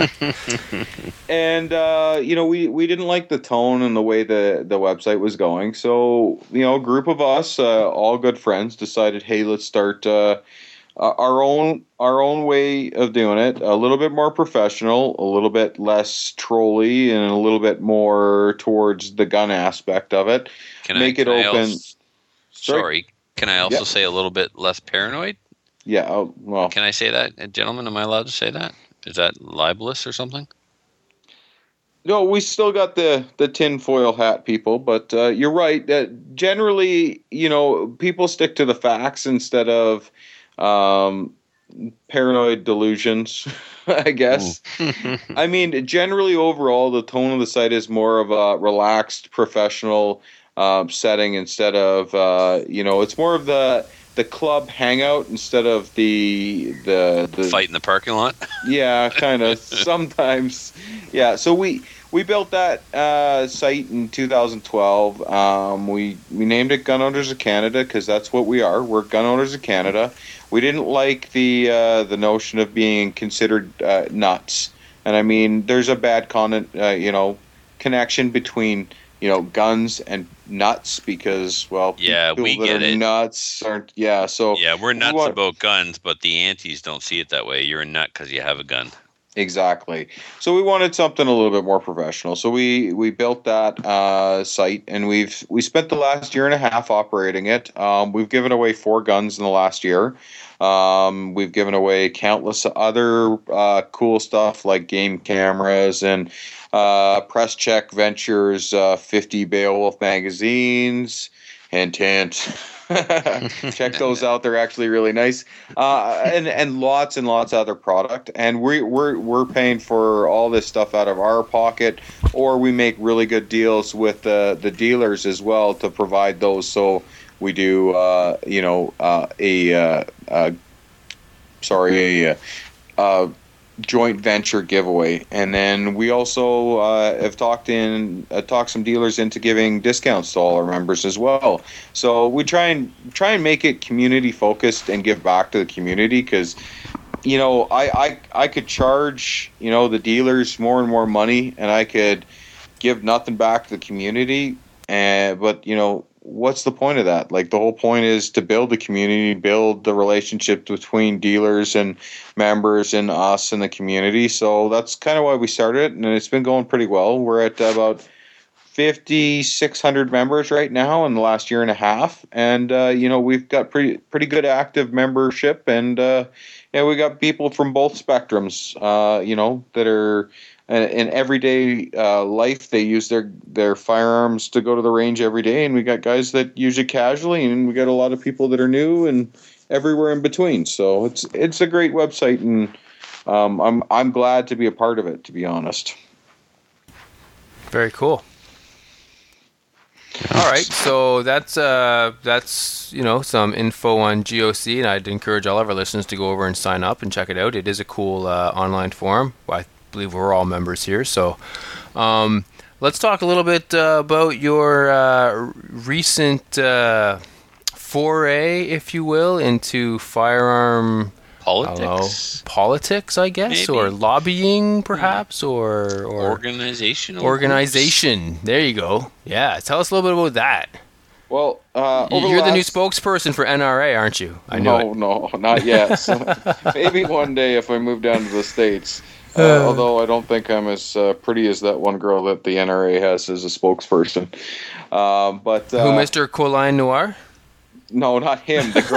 F: And we didn't like the tone and the way the website was going. So a group of us, all good friends, decided, hey, let's start our own way of doing it. A little bit more professional, a little bit less trolly, and a little bit more towards the gun aspect of it. Can I
E: also say a little bit less paranoid?
F: Yeah, well.
E: Can I say that, gentlemen? Am I allowed to say that? Is that libelous or something?
F: No, we still got the tinfoil hat people, but you're right. Generally, people stick to the facts instead of paranoid delusions, I guess. I mean, generally, overall, the tone of the site is more of a relaxed, professional setting instead of, it's more of the club hangout instead of the
E: fight in the parking lot.
F: Yeah, kind of sometimes. Yeah, so we built that site in 2012. We named it Gun Owners of Canada because that's what we are. We're Gun Owners of Canada. We didn't like the notion of being considered nuts, and I mean, there's a bad connection between guns and nuts because, well, people
E: we get it.
F: Nuts aren't, so
E: we're nuts about guns, but the antis don't see it that way. You're a nut because you have a gun.
F: Exactly. So we wanted something a little bit more professional. So we built that site, and we spent the last year and a half operating it. We've given away 4 guns in the last year. We've given away countless other cool stuff like game cameras and Press Check Ventures 50 Beowulf magazines. Hint, hint. Check those out; they're actually really nice, and lots of other product. And we're paying for all this stuff out of our pocket, or we make really good deals with the dealers as well to provide those. So we do, a joint venture giveaway, and then we also have talked some dealers into giving discounts to all our members as well. So we try and make it community focused and give back to the community, because I could charge the dealers more and more money, and I could give nothing back to the community, but what's the point of that? Like, the whole point is to build the community, build the relationships between dealers and members and us and the community. So that's kind of why we started it, and it's been going pretty well. We're at about 5,600 members right now in the last year and a half, and we've got pretty good active membership, and we got people from both spectrums, that are in everyday life. They use their firearms to go to the range every day, and we got guys that use it casually, and we got a lot of people that are new, and everywhere in between. So it's a great website, and I'm glad to be a part of it, to be honest.
D: Very cool. All right, so that's some info on GOC, and I'd encourage all of our listeners to go over and sign up and check it out. It is a cool online forum. I believe we're all members here. So let's talk a little bit about your recent foray, if you will, into firearm politics, I guess, maybe. Or lobbying, perhaps, or organization. There you go. Yeah, tell us a little bit about that.
F: Well,
D: you're the new spokesperson for NRA, aren't you?
F: No, not yet. So maybe one day if I move down to the States. Although I don't think I'm as pretty as that one girl that the NRA has as a spokesperson. But
D: who, Mr. Colleen Noir?
F: No, not him. The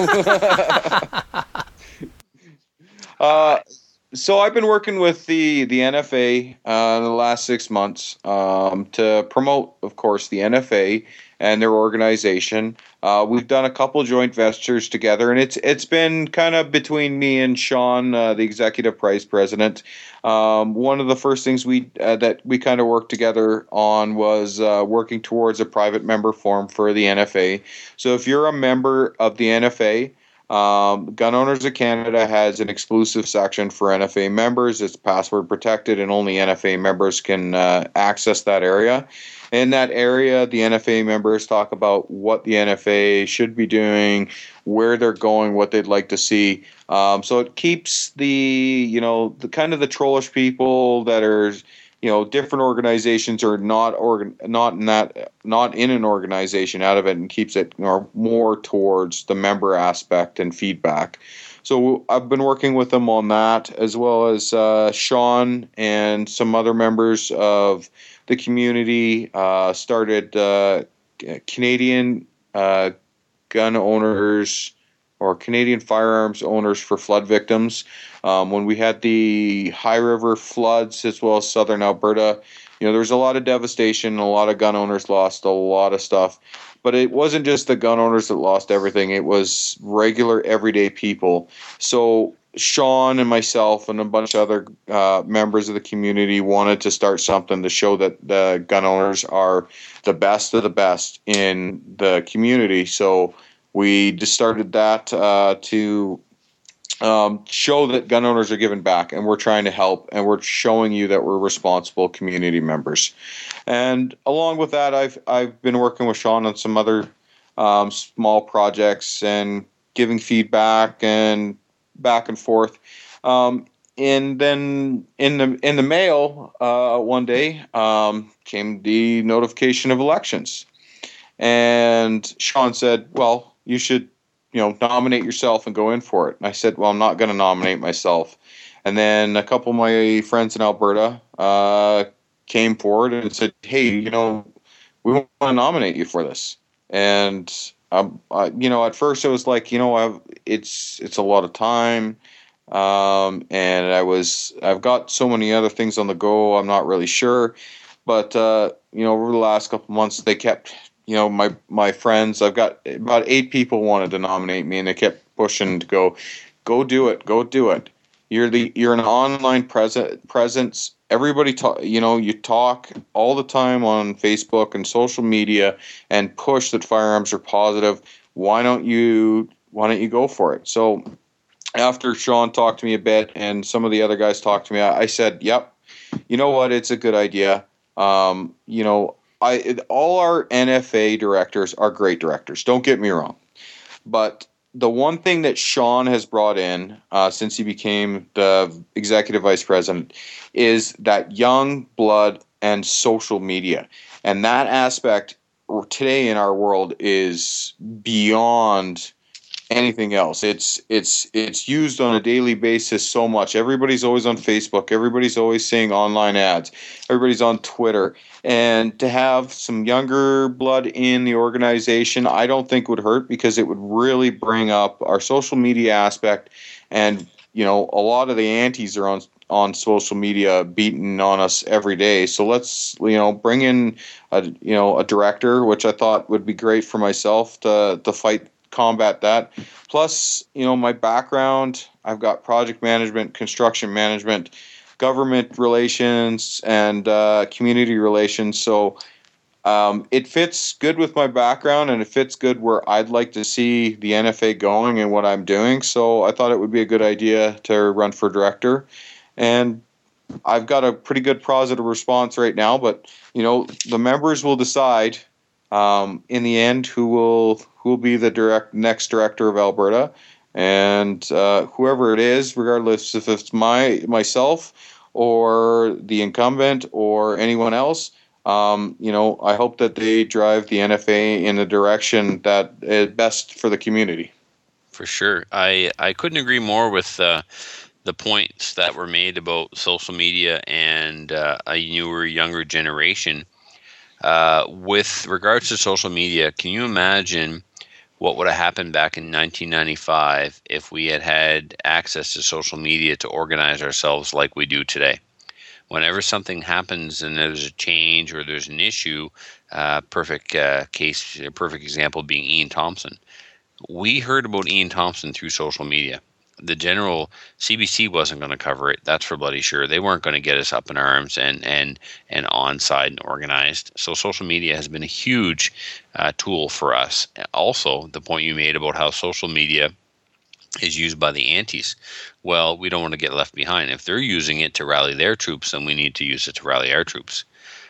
F: girl. So I've been working with the NFA in the last 6 months to promote, of course, the NFA and their organization. We've done a couple joint ventures together, and it's been kind of between me and Sean, the executive vice president. One of the first things that we kind of worked together on was working towards a private member forum for the NFA. So if you're a member of the NFA, Gun Owners of Canada has an exclusive section for NFA members. It's password protected, and only NFA members can access that area. In that area, the NFA members talk about what the NFA should be doing, where they're going, what they'd like to see. So it keeps the kind of the trollish people that are, different organizations or not in an organization out of it, and keeps it more towards the member aspect and feedback. So I've been working with them on that, as well as Sean and some other members of the community started Canadian gun owners or Canadian firearms owners for flood victims. When we had the High River floods, as well as southern Alberta, there was a lot of devastation, and a lot of gun owners lost a lot of stuff. But it wasn't just the gun owners that lost everything. It was regular, everyday people. So Sean and myself and a bunch of other members of the community wanted to start something to show that the gun owners are the best of the best in the community. So we just started that to show that gun owners are giving back, and we're trying to help, and we're showing you that we're responsible community members. And along with that, I've been working with Sean on some other small projects and giving feedback and back and forth. And then in the mail one day came the notification of elections, and Sean said, "Well, you should nominate yourself and go in for it." And I said, "Well, I'm not going to nominate myself." And then a couple of my friends in Alberta came forward and said, "Hey, we want to nominate you for this." And at first it was like, it's a lot of time, and I've got so many other things on the go. I'm not really sure, but over the last couple of months, they kept my friends, I've got about 8 people wanted to nominate me, and they kept pushing to go do it. You're an online presence. Everybody you talk all the time on Facebook and social media and push that firearms are positive. Why don't you go for it? So after Sean talked to me a bit and some of the other guys talked to me, I said, yep, you know what? It's a good idea. All our NFA directors are great directors. Don't get me wrong. But the one thing that Sean has brought in since he became the executive vice president is that young blood and social media. And that aspect today in our world is beyond anything else. It's used on a daily basis so much. Everybody's always on Facebook. Everybody's always seeing online ads. Everybody's on Twitter. And to have some younger blood in the organization, I don't think would hurt, because it would really bring up our social media aspect. And, a lot of the antis are on social media beating on us every day. So let's, bring in a director, which I thought would be great for myself to combat that. Plus, my background, I've got project management, construction management, government relations, and community relations. So it fits good with my background, and it fits good where I'd like to see the NFA going and what I'm doing. So I thought it would be a good idea to run for director. And I've got a pretty good positive response right now, but the members will decide in the end who will be the next director of Alberta, and whoever it is, regardless if it's myself or the incumbent or anyone else, I hope that they drive the NFA in the direction that is best for the community.
E: For sure, I couldn't agree more with the points that were made about social media and a newer, younger generation. With regards to social media, can you imagine what would have happened back in 1995 if we had access to social media to organize ourselves like we do today? Whenever something happens and there's a change or there's an issue, perfect example being Ian Thompson. We heard about Ian Thompson through social media. The general CBC wasn't going to cover it. That's for bloody sure. They weren't going to get us up in arms and on side and organized. So social media has been a huge tool for us. Also, the point you made about how social media is used by the antis. Well, we don't want to get left behind. If they're using it to rally their troops, then we need to use it to rally our troops.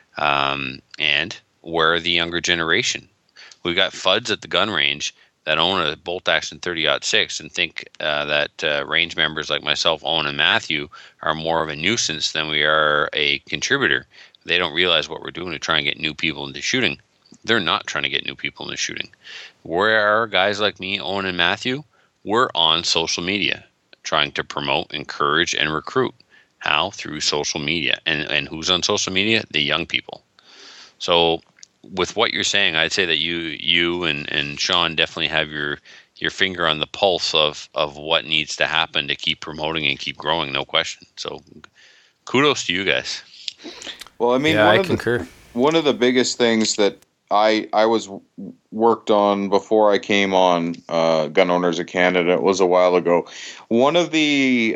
E: And where are the younger generation? We've got FUDs at the gun range that own a bolt action 30-06 and think that range members like myself, Owen and Matthew, are more of a nuisance than we are a contributor. They don't realize what we're doing to try and get new people into shooting. They're not trying to get new people into shooting. Where are guys like me, Owen and Matthew? We're on social media trying to promote, encourage, and recruit. How? Through social media. And who's on social media? The young people. So with what you're saying, I'd say that you and Sean definitely have your finger on the pulse of what needs to happen to keep promoting and keep growing, no question. So kudos to you guys.
F: Well, I mean,
D: yeah, I concur.
F: One of the biggest things that I was worked on before I came on Gun Owners of Canada, it was a while ago. One of the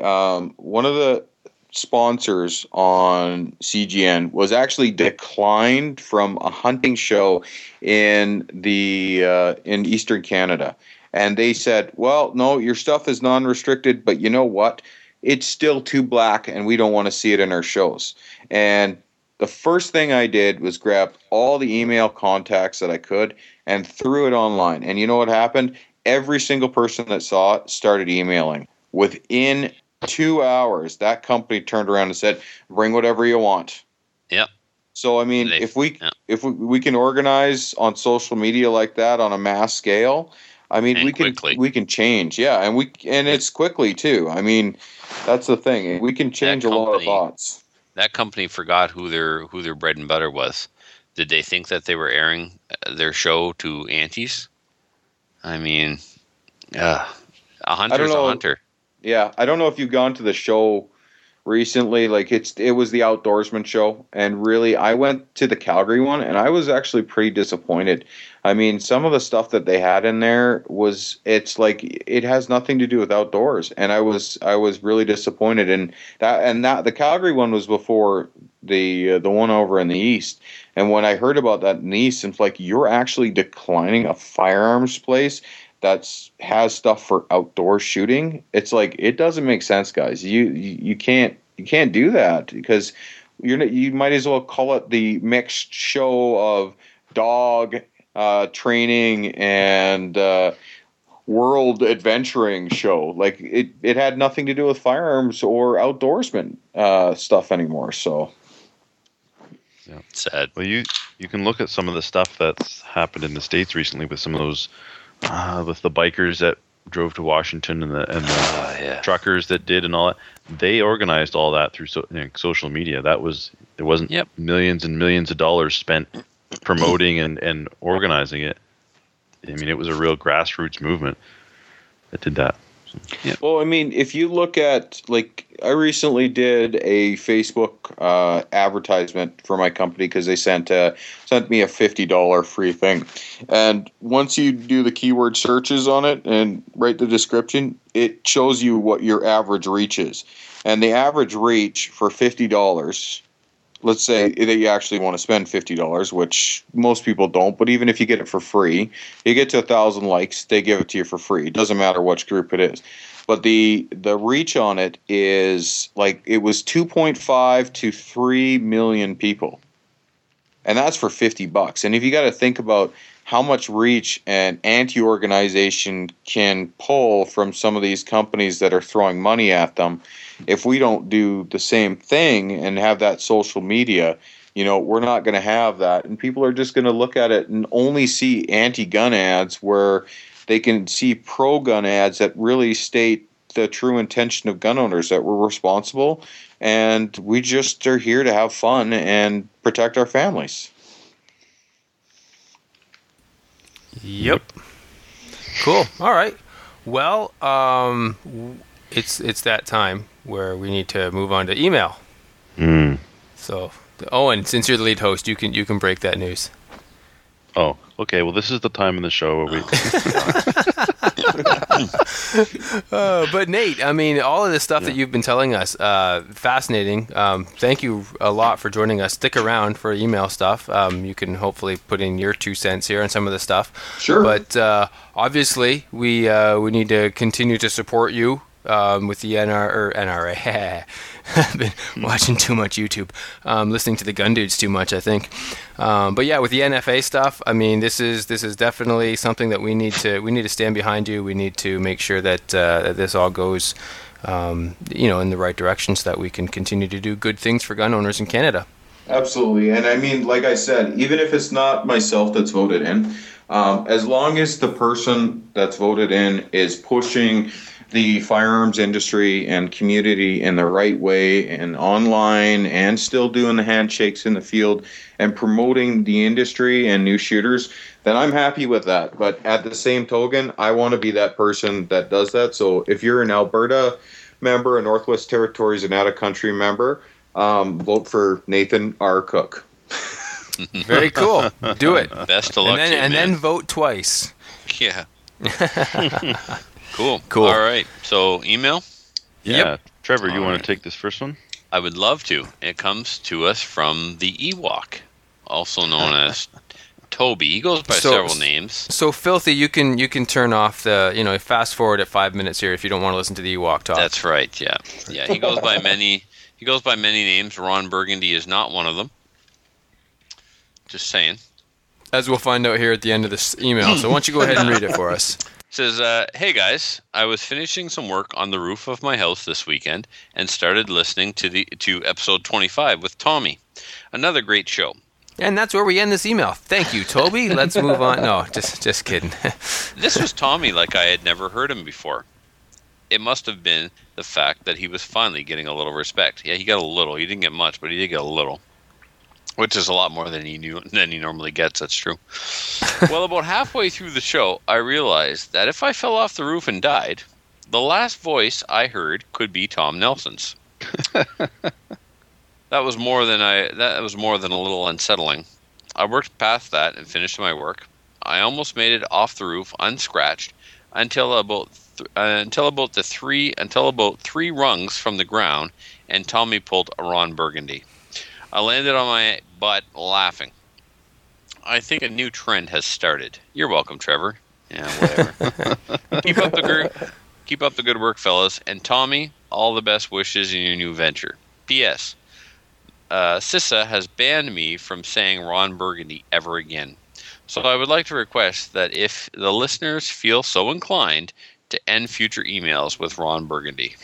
F: sponsors on CGN was actually declined from a hunting show in Eastern Canada, and they said, well, no, your stuff is non-restricted, but you know what, it's still too black and we don't want to see it in our shows. And the first thing I did was grab all the email contacts that I could and threw it online. And you know what happened? Every single person that saw it started emailing. Within 2 hours, that company turned around and said, bring whatever you want.
E: Yep.
F: So, I mean, if we can organize on social media like that on a mass scale, I mean,
E: and
F: we can change. Yeah, and it's quickly too. I mean, that's the thing. We can change a lot of thoughts.
E: That company forgot who their bread and butter was. Did they think that they were airing their show to antis? I mean, a hunter's a hunter.
F: Yeah, I don't know if you've gone to the show recently. Like it was the Outdoorsman show, and really I went to the Calgary one, and I was actually pretty disappointed. I mean, some of the stuff that they had in there it's like it has nothing to do with outdoors, and I was really disappointed in that. And that the Calgary one was before the one over in the East. And when I heard about that in the East, it's like you're actually declining a firearms place has stuff for outdoor shooting. It's like it doesn't make sense, guys. You can't do that, because you might as well call it the mixed show of dog training and world adventuring show. Like it had nothing to do with firearms or outdoorsman stuff anymore. So
C: yeah,
E: sad.
C: Well, you can look at some of the stuff that's happened in the States recently with some of those with the bikers that drove to Washington and the truckers that did and all that. They organized all that through social media. There wasn't millions and millions of dollars spent promoting and organizing it. I mean, it was a real grassroots movement that did that. So, yeah.
F: Well, I mean, if you look at, like, I recently did a Facebook advertisement for my company because they sent me a $50 free thing. And once you do the keyword searches on it and write the description, it shows you what your average reach is. And the average reach for $50, let's say that you actually want to spend $50, which most people don't, but even if you get it for free, you get to 1,000 likes, they give it to you for free. It doesn't matter which group it is. But the reach on it is like it was 2.5 to 3 million people. And that's for $50. And if you got to think about how much reach an anti-organization can pull from some of these companies that are throwing money at them, if we don't do the same thing and have that social media, we're not going to have that. And people are just going to look at it and only see anti-gun ads where they can see pro-gun ads that really state the true intention of gun owners, that we're responsible and we just are here to have fun and protect our families.
D: Yep. Cool. All right. Well, it's that time where we need to move on to email. So, Owen, since you're the lead host, you can break that news.
C: Oh, okay. Well, this is the time in the show where we.
D: But Nate, I mean, all of this stuff that you've been telling us, fascinating. Thank you a lot for joining us. Stick around for email stuff. You can hopefully put in your 2 cents here on some of the stuff.
F: Sure.
D: But obviously, we need to continue to support you with the NRA. I've been watching too much YouTube, listening to the Gun Dudes too much, I think. But yeah, with the NFA stuff, I mean, this is definitely something that we need to stand behind you. We need to make sure that this all goes, in the right direction, so that we can continue to do good things for gun owners in Canada.
F: Absolutely, and I mean, like I said, even if it's not myself that's voted in, as long as the person that's voted in is pushing the firearms industry and community in the right way and online and still doing the handshakes in the field and promoting the industry and new shooters, then I'm happy with that. But at the same token, I want to be that person that does that. So if you're an Alberta member, a Northwest Territories and out of country member, vote for Nathan R. Cook.
D: Very cool. Do it.
E: Best of luck to you,
D: and
E: man.
D: then vote twice.
E: Yeah. Cool.
D: Cool.
E: All right. So, email?
C: Yeah.
D: Yep.
C: Trevor, you
E: All
C: want
E: right.
C: to take this first one?
E: I would love to. It comes to us from the Ewok, also known as Toby. He goes by several names.
D: So Filthy, you can turn off the fast forward at 5 minutes here if you don't want to listen to the Ewok talk.
E: That's right. Yeah. Yeah. He goes by many. He goes by many names. Ron Burgundy is not one of them. Just saying.
D: As we'll find out here at the end of this email. So why don't you go ahead and read it for us?
E: Says, hey guys, I was finishing some work on the roof of my house this weekend and started listening to episode 25 with Tommy. Another great show.
D: And that's where we end this email. Thank you, Toby. Let's move on. No, just kidding.
E: This was Tommy like I had never heard him before. It must have been the fact that he was finally getting a little respect. Yeah, he got a little. He didn't get much, but he did get a little. Which is a lot more than he normally gets, that's true. Well, about halfway through the show, I realized that if I fell off the roof and died, the last voice I heard could be Tom Nelson's. That was more than a little unsettling. I worked past that and finished my work. I almost made it off the roof unscratched until about 3 rungs from the ground, and Tommy pulled a Ron Burgundy. I landed on my butt laughing. I think a new trend has started. You're welcome, Trevor. Yeah, whatever. Keep up the good work, fellas. And Tommy, all the best wishes in your new venture. P.S. CISA has banned me from saying Ron Burgundy ever again. So I would like to request that if the listeners feel so inclined to end future emails with Ron Burgundy.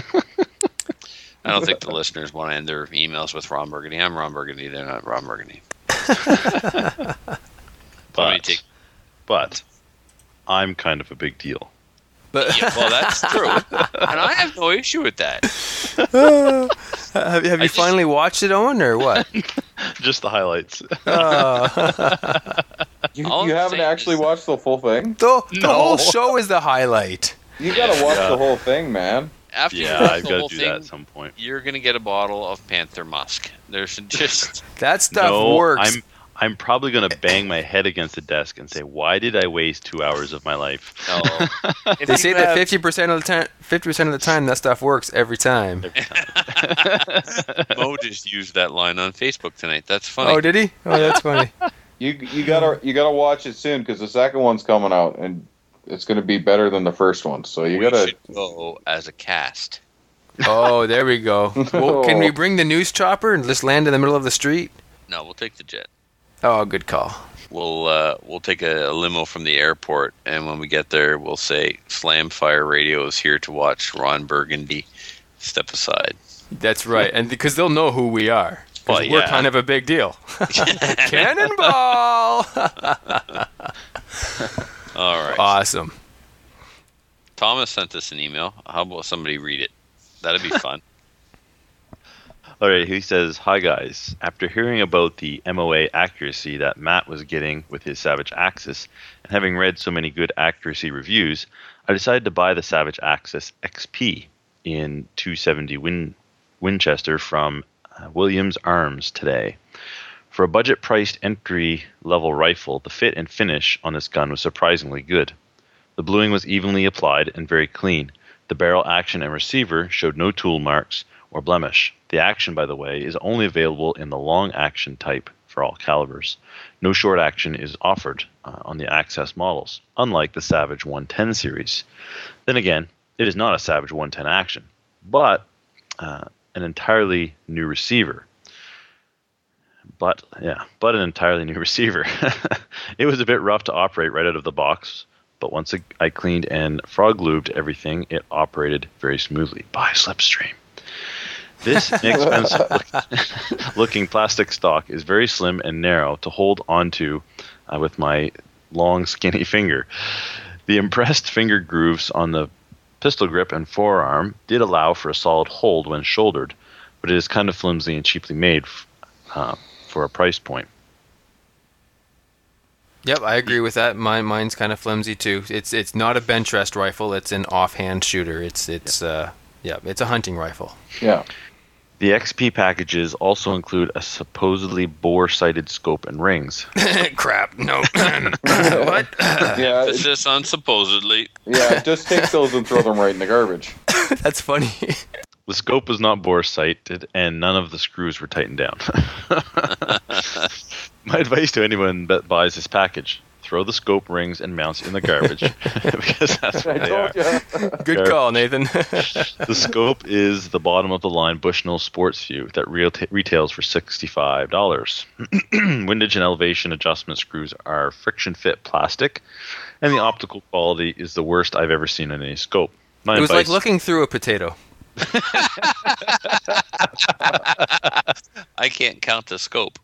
E: I don't think the listeners want to end their emails with Ron Burgundy. I'm Ron Burgundy. They're not Ron Burgundy.
C: But I'm kind of a big deal.
E: Yeah, well, that's true. And I have no issue with that.
D: Have you finally watched it, Owen, or what?
C: Just the highlights.
F: You haven't actually watched the full thing?
D: The whole show is the highlight.
F: You gotta watch the whole thing, man.
E: After you
C: Yeah,
E: watch
C: I've
E: the
C: got
E: whole
C: to do
E: thing,
C: that at some point.
E: you're going to get a bottle of Panther Musk. There's just...
D: That stuff works.
C: I'm probably going to bang my head against the desk and say, why did I waste 2 hours of my life?
E: No.
D: They say that 50% of the time that stuff works every time.
E: Mo just used that line on Facebook tonight. That's funny.
D: Oh, did he? Oh, that's funny.
F: You gotta watch it soon because the second one's coming out and it's gonna be better than the first one. So you
E: we
F: gotta
E: should go as a cast.
D: Oh, there we go. Well, can we bring the news chopper and just land in the middle of the street?
E: No, we'll take the jet.
D: Oh, good call.
E: We'll take a limo from the airport, and when we get there, we'll say Slam Fire Radio is here to watch Ron Burgundy. Step aside.
D: That's right, and because they'll know who we are. 'Cause
E: Well,
D: we're
E: yeah.
D: kind of a big deal. Cannonball!
E: All right.
D: Awesome.
E: Thomas sent us an email. How about somebody read it? That'd be fun.
C: All right, he says, "Hi guys. After hearing about the MOA accuracy that Matt was getting with his Savage Axis, and having read so many good accuracy reviews, I decided to buy the Savage Axis XP in 270 Winchester from Williams Arms today. For a budget-priced entry-level rifle, the fit and finish on this gun was surprisingly good. The bluing was evenly applied and very clean. The barrel action and receiver showed no tool marks or blemish. The action, by the way, is only available in the long action type for all calibers. No short action is offered on the Access models, unlike the Savage 110 series. Then again, it is not a Savage 110 action, but an entirely new receiver. But an entirely new receiver. It was a bit rough to operate right out of the box, but once I cleaned and frog lubed everything, it operated very smoothly by Slipstream. This inexpensive looking plastic stock is very slim and narrow to hold onto with my long, skinny finger. The impressed finger grooves on the pistol grip and forearm did allow for a solid hold when shouldered, but it is kind of flimsy and cheaply made for a price point.
D: Yep, I agree with that. Mine's kind of flimsy too. It's not a bench rest rifle. It's an offhand shooter. It's a hunting rifle.
F: Yeah.
C: The XP packages also include a supposedly bore-sighted scope and rings.
D: Crap. No. What?
F: Yeah.
E: Emphasis on supposedly.
F: Yeah. Just take those and throw them right in the garbage.
D: That's funny.
C: The scope was not bore-sighted, and none of the screws were tightened down. My advice to anyone that buys this package: throw the scope, rings, and mounts in the garbage, because that's what they are.
D: Good call, Nathan.
C: The scope is the bottom-of-the-line Bushnell Sports View that retails for $65. Windage and elevation adjustment screws are friction-fit plastic, and the optical quality is the worst I've ever seen in any scope.
D: It was like looking through a potato.
E: I can't count the scope.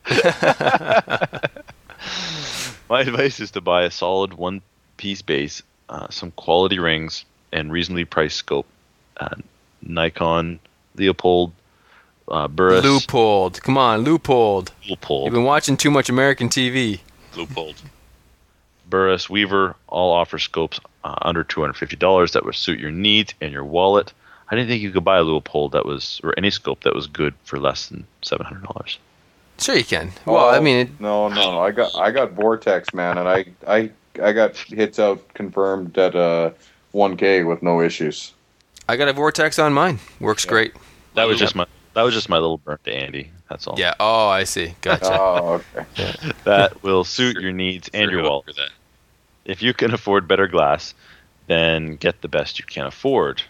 C: My advice is to buy a solid one-piece base, some quality rings, and reasonably priced scope. Nikon, Leopold, Burris.
D: Leupold. Come on, Leupold. You've
C: Leupold,
D: been watching too much American TV.
E: Loophole.
C: Burris, Weaver all offer scopes under $250 that would suit your needs and your wallet. I didn't think you could buy a Leupold that was, or any scope that was good for less than $700.
D: Sure you can. Well, I mean,
F: No. I got Vortex, man, and I got hits out confirmed at 1K with no issues.
D: I got a Vortex on mine. Works great.
C: That was just my little burnt to Andy. That's all.
D: Yeah. Oh, I see. Gotcha.
F: Oh, okay.
C: That will suit your needs and your wallet.
E: That.
C: If you can afford better glass, then get the best you can afford.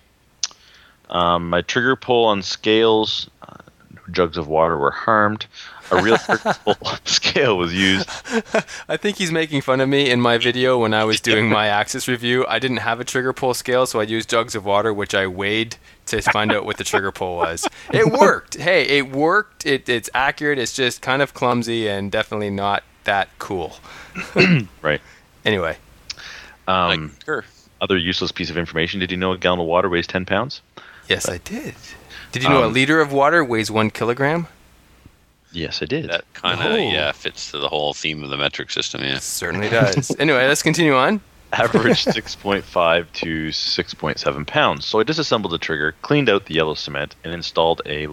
C: My trigger pull on scales, jugs of water were harmed. A real trigger pull scale was used.
D: I think he's making fun of me in my video when I was doing my Axis review. I didn't have a trigger pull scale, so I used jugs of water, which I weighed to find out what the trigger pull was. It worked. Hey, it worked. It's accurate. It's just kind of clumsy and definitely not that cool.
C: Right.
D: Anyway.
E: Sure.
C: Other useless piece of information. Did you know a gallon of water weighs 10 pounds?
D: Yes, I did. Did you know a liter of water weighs 1 kilogram?
C: Yes, I did.
E: That kind of fits to the whole theme of the metric system. Yeah.
D: Certainly does. Anyway, let's continue on.
C: Average 6.5 to 6.7 pounds. So I disassembled the trigger, cleaned out the yellow cement, and installed a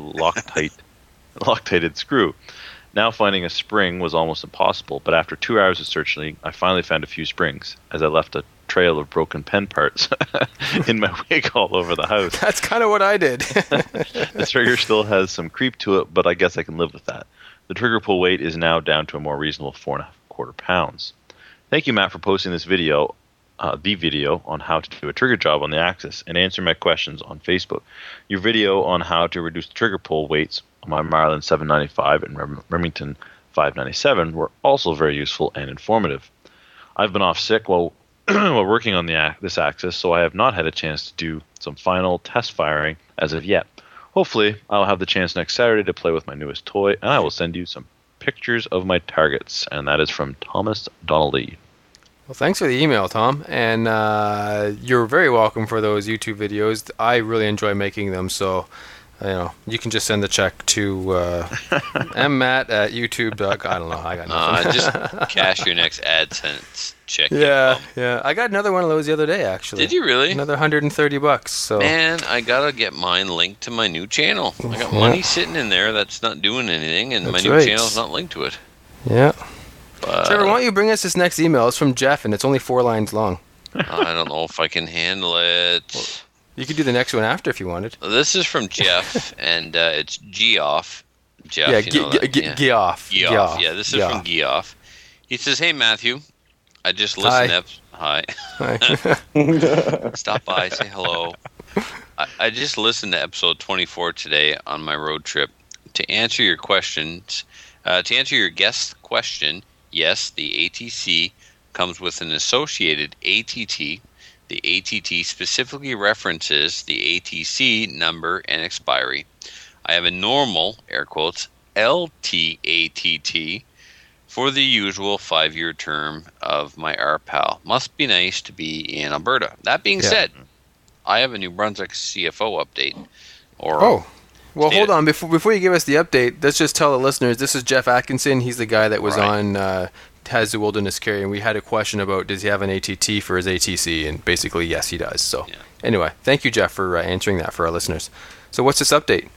C: Loctited screw. Now finding a spring was almost impossible, but after 2 hours of searching, I finally found a few springs, as I left a trail of broken pen parts in my wig all over the house.
D: That's kind of what I did.
C: The trigger still has some creep to it, but I guess I can live with that. The trigger pull weight is now down to a more reasonable 4.25 pounds. Thank you, Matt, for posting this video, the video on how to do a trigger job on the Axis, and answering my questions on Facebook. Your video on how to reduce the trigger pull weights on my Marlin 795 and Remington 597 were also very useful and informative. I've been off sick while working on this Axis, so I have not had a chance to do some final test firing as of yet. Hopefully, I'll have the chance next Saturday to play with my newest toy, and I will send you some pictures of my targets. And that is from Thomas Donnelly.
D: Well, thanks for the email, Tom. And you're very welcome for those YouTube videos. I really enjoy making them, so you can just send the check to mmatt@youtube.com. I don't know. I got nothing.
E: Just cash your next AdSense check.
D: Yeah. I got another one of those the other day, actually.
E: Did you really?
D: Another $130. So
E: man, I gotta get mine linked to my new channel. I got money sitting in there that's not doing anything, and my new channel's not linked to it.
D: Yeah. Trevor, why don't you bring us this next email? It's from Jeff, and it's only 4 lines long.
E: I don't know if I can handle it.
D: You could do the next one after if you wanted.
E: This is from Jeff, and it's Geoff. Jeff,
D: yeah,
E: Geoff.
D: Geoff.
E: Yeah, this is from Geoff. He says, "Hey Matthew, I just listened to Hi. Stop by, say hello. I just listened to episode 24 today on my road trip. To answer your questions, to answer your guest question, yes, the ATC comes with an associated ATT. The ATT specifically references the ATC number and expiry. I have a normal, air quotes, LTATT for the usual 5-year term of my RPAL. Must be nice to be in Alberta. That being said, I have a New Brunswick CFO update.
D: Hold on. Before you give us the update, let's just tell the listeners, this is Jeff Atkinson. He's the guy that was on Has the Wilderness Carry, and we had a question about does he have an ATT for his ATC, and basically, yes, he does. So anyway, thank you, Jeff, for answering that for our listeners. So what's this update?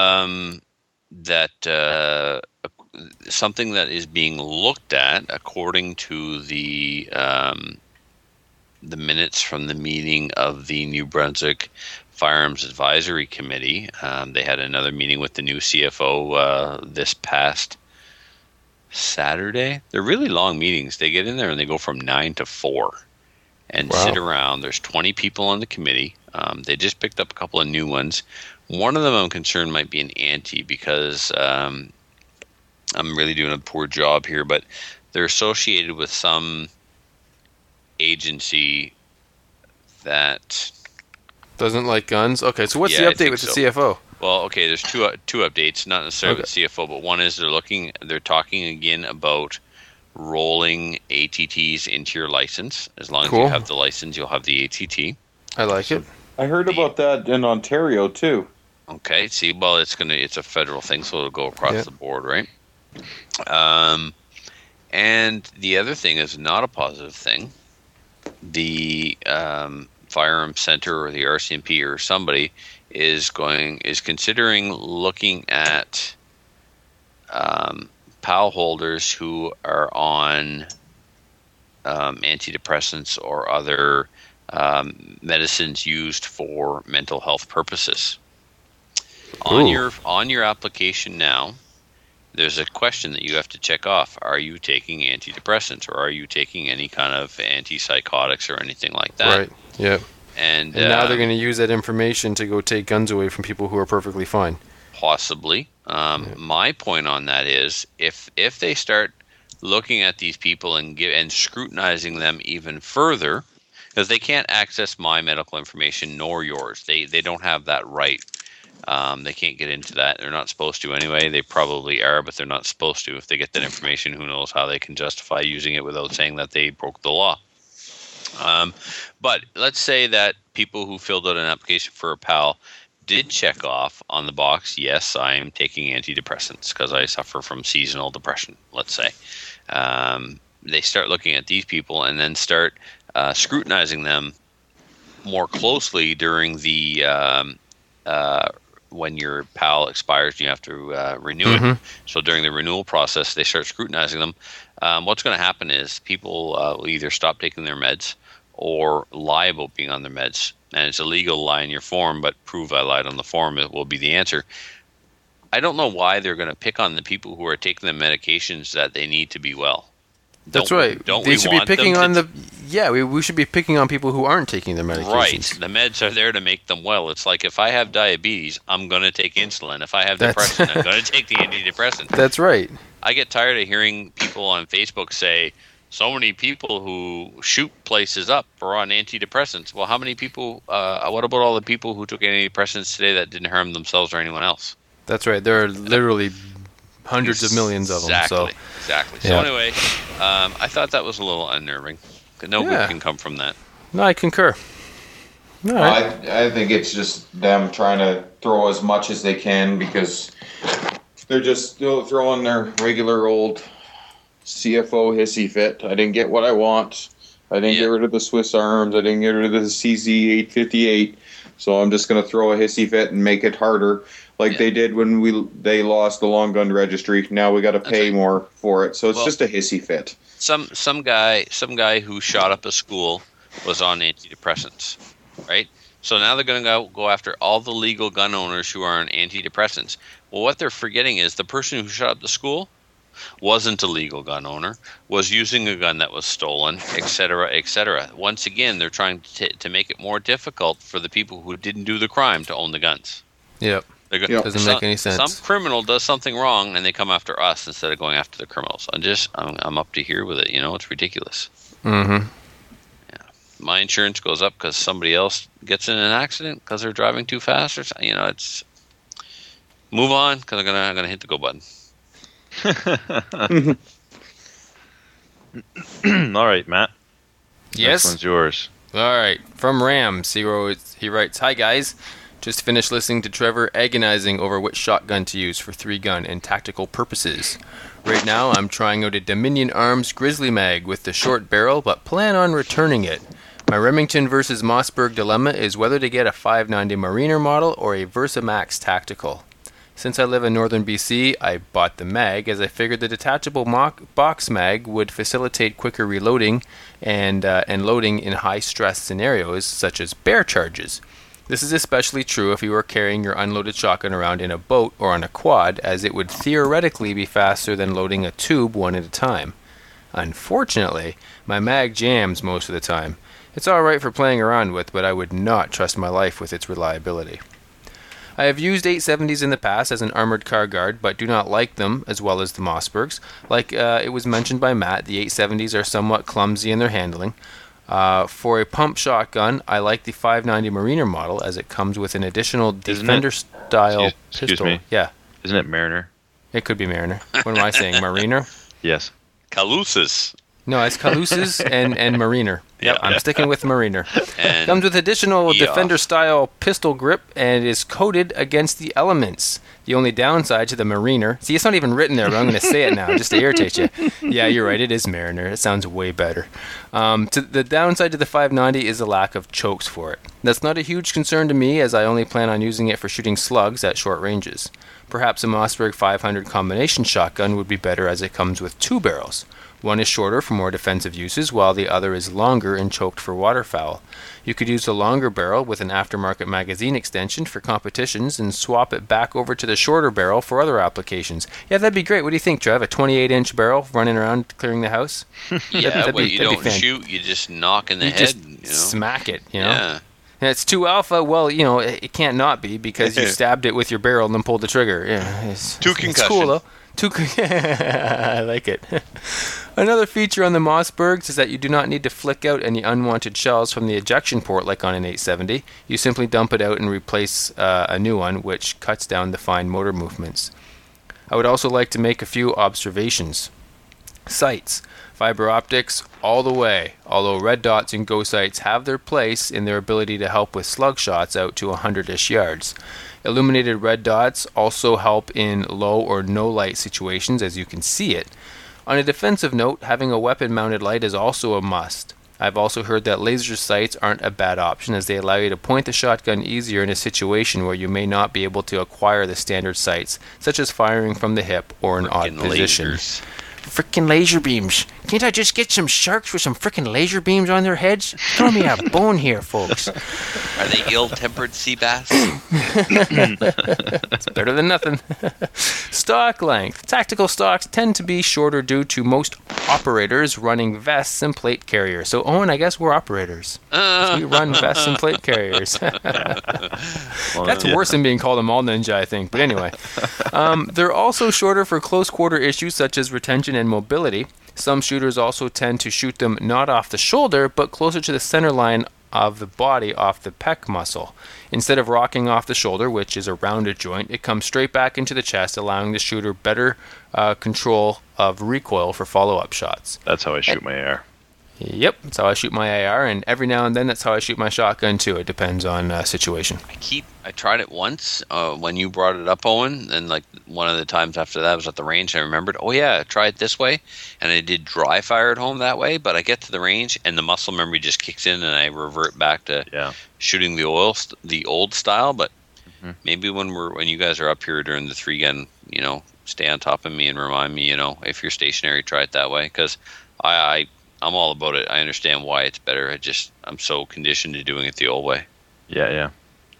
E: Something that is being looked at according to the minutes from the meeting of the New Brunswick Firearms Advisory Committee. They had another meeting with the new CFO this past Saturday. They're really long meetings. They get in there and they go from 9 to 4 and sit around. There's 20 people on the committee. They just picked up a couple of new ones. One of them I'm concerned might be an anti because I'm really doing a poor job here, but they're associated with some agency that
D: doesn't like guns. Okay, so what's the update with the CFO?
E: Well, okay, there's two updates, not necessarily with CFO, but one is they're talking again about rolling ATTs into your license. As long as you have the license, you'll have the ATT.
D: I like it.
F: I heard about that in Ontario too.
E: Okay, see, well, it's a federal thing, so it'll go across the board, right? And the other thing is not a positive thing. The firearms center or the RCMP or somebody is considering looking at PAL holders who are on antidepressants or other medicines used for mental health purposes. On your application now, there's a question that you have to check off. Are you taking antidepressants, or are you taking any kind of antipsychotics or anything like that?
D: Right. Yeah.
E: And
D: now they're going to use that information to go take guns away from people who are perfectly fine.
E: Possibly. My point on that is, if they start looking at these people and scrutinizing them even further, because they can't access my medical information nor yours. They don't have that right. They can't get into that. They're not supposed to anyway. They probably are, but they're not supposed to. If they get that information, who knows how they can justify using it without saying that they broke the law. But let's say that people who filled out an application for a PAL did check off on the box, yes, I am taking antidepressants because I suffer from seasonal depression, let's say. They start looking at these people and then start scrutinizing them more closely during the when your PAL expires and you have to renew it. So during the renewal process, they start scrutinizing them. What's going to happen is people will either stop taking their meds or lie about being on their meds. And it's illegal to lie in your form, but prove I lied on the form, it will be the answer. I don't know why they're going to pick on the people who are taking the medications that they need to be well.
D: That's right. They should be picking on we should be picking on people who aren't taking their medications.
E: Right. The meds are there to make them well. It's like if I have diabetes, I'm going to take insulin. If I have depression, I'm going to take the antidepressant.
D: That's right.
E: I get tired of hearing people on Facebook say, so many people who shoot places up are on antidepressants. Well, how many people, what about all the people who took antidepressants today that didn't harm themselves or anyone else?
D: That's right. There are literally hundreds of millions of them.
E: Exactly. So anyway, I thought that was a little unnerving. No good can come from that.
D: No, I concur. All right.
F: I think it's just them trying to throw as much as they can because they're just still throwing their regular old CFO hissy fit. I didn't get what I want. I didn't get rid of the Swiss Arms. I didn't get rid of the CZ858. So I'm just going to throw a hissy fit and make it harder, like they did when they lost the long gun registry. Now we got to pay more for it. So it's just a hissy fit.
E: Some guy who shot up a school was on antidepressants, right? So now they're going to go after all the legal gun owners who are on antidepressants. Well, what they're forgetting is the person who shot up the school wasn't a legal gun owner, was using a gun that was stolen, etc., etc. Once again, they're trying to make it more difficult for the people who didn't do the crime to own the guns.
D: Yep. Doesn't make any sense.
E: Some criminal does something wrong, and they come after us instead of going after the criminals. I'm up to here with it. It's ridiculous.
D: Mm-hmm.
E: Yeah. My insurance goes up because somebody else gets in an accident because they're driving too fast, or it's move on because I'm gonna hit the go button.
C: All right, Matt.
D: Yes?
C: This one's yours.
D: All right. From Rams, he writes, "Hi, guys. Just finished listening to Trevor agonizing over which shotgun to use for 3-gun and tactical purposes. Right now, I'm trying out a Dominion Arms Grizzly Mag with the short barrel, but plan on returning it. My Remington versus Mossberg dilemma is whether to get a 590 Mariner model or a Versamax Tactical. Since I live in northern BC, I bought the mag as I figured the detachable box mag would facilitate quicker reloading and loading in high-stress scenarios such as bear charges. This is especially true if you are carrying your unloaded shotgun around in a boat or on a quad, as it would theoretically be faster than loading a tube one at a time. Unfortunately, my mag jams most of the time. It's alright for playing around with, but I would not trust my life with its reliability. I have used 870s in the past as an armored car guard, but do not like them as well as the Mossbergs. Like it was mentioned by Matt, the 870s are somewhat clumsy in their handling. For a pump shotgun, I like the 590 Mariner model as it comes with an additional Defender-style pistol.
C: Excuse me.
D: Yeah.
C: Isn't it Mariner?
D: It could be Mariner. What am I saying, Mariner?
C: Yes.
E: Calusas.
D: No, it's Calusas and Mariner. Yep, I'm sticking with Mariner.
E: And
D: Comes with additional
E: Yeah.
D: Defender-style pistol grip and is coated against the elements. The only downside to the Mariner... See, it's not even written there, but I'm going to say it now just to irritate you. Yeah, you're right. It is Mariner. It sounds way better. The downside to the 590 is the lack of chokes for it. That's not a huge concern to me, as I only plan on using it for shooting slugs at short ranges. Perhaps a Mossberg 500 combination shotgun would be better, as it comes with 2 barrels. One is shorter for more defensive uses, while the other is longer and choked for waterfowl. You could use the longer barrel with an aftermarket magazine extension for competitions and swap it back over to the shorter barrel for other applications. Yeah, that'd be great. What do you think, Trev? A 28-inch barrel running around clearing the house?
E: yeah,
D: that'd
E: but
D: be-
E: you
D: that'd be
E: don't
D: fan-
E: shoot, you just knock in the
D: You
E: head.
D: just
E: You know?
D: smack it, you know?
E: Yeah.
D: And it's 2 alpha. Well, you know, it can't not be because you stabbed it with your barrel and then pulled the trigger. Yeah, it's
E: 2
D: It's cool
E: concussion.
D: though. I like it. Another feature on the Mossbergs is that you do not need to flick out any unwanted shells from the ejection port like on an 870. You simply dump it out and replace a new one, which cuts down the fine motor movements. I would also like to make a few observations. Sights. Fiber optics all the way, although red dots and go sights have their place in their ability to help with slug shots out to 100-ish yards. Illuminated red dots also help in low or no light situations, as you can see it. On a defensive note, having a weapon-mounted light is also a must. I've also heard that laser sights aren't a bad option, as they allow you to point the shotgun easier in a situation where you may not be able to acquire the standard sights, such as firing from the hip or an odd
E: Frickin'
D: position.
E: lasers.
D: Frickin' laser beams. Can't I just get some sharks with some frickin' laser beams on their heads? Throw me a bone here, folks.
E: Are they ill-tempered sea bass?
D: It's better than nothing. Stock length. Tactical stocks tend to be shorter due to most operators running vests and plate carriers. So, Owen, I guess we're operators. 'Cause we run vests and plate carriers. That's worse than being called a mall ninja, I think. But anyway. They're also shorter for close quarter issues such as retention and mobility. Some shooters also tend to shoot them not off the shoulder, but closer to the center line of the body off the pec muscle. Instead of rocking off the shoulder, which is a rounded joint, it comes straight back into the chest, allowing the shooter better control of recoil for follow-up shots.
G: That's how I shoot my AR.
D: Yep, that's how I shoot my AR, and every now and then that's how I shoot my shotgun too. It depends on situation.
E: I tried it once when you brought it up, Owen, and like one of the times after that I was at the range. I remembered, oh yeah, try it this way, and I did dry fire at home that way. But I get to the range and the muscle memory just kicks in, and I revert back to shooting the old style. But maybe when you guys are up here during the 3-gun, you know, stay on top of me and remind me, you know, if you're stationary, try it that way, because I'm all about it. I understand why it's better. I'm so conditioned to doing it the old way.
G: Yeah.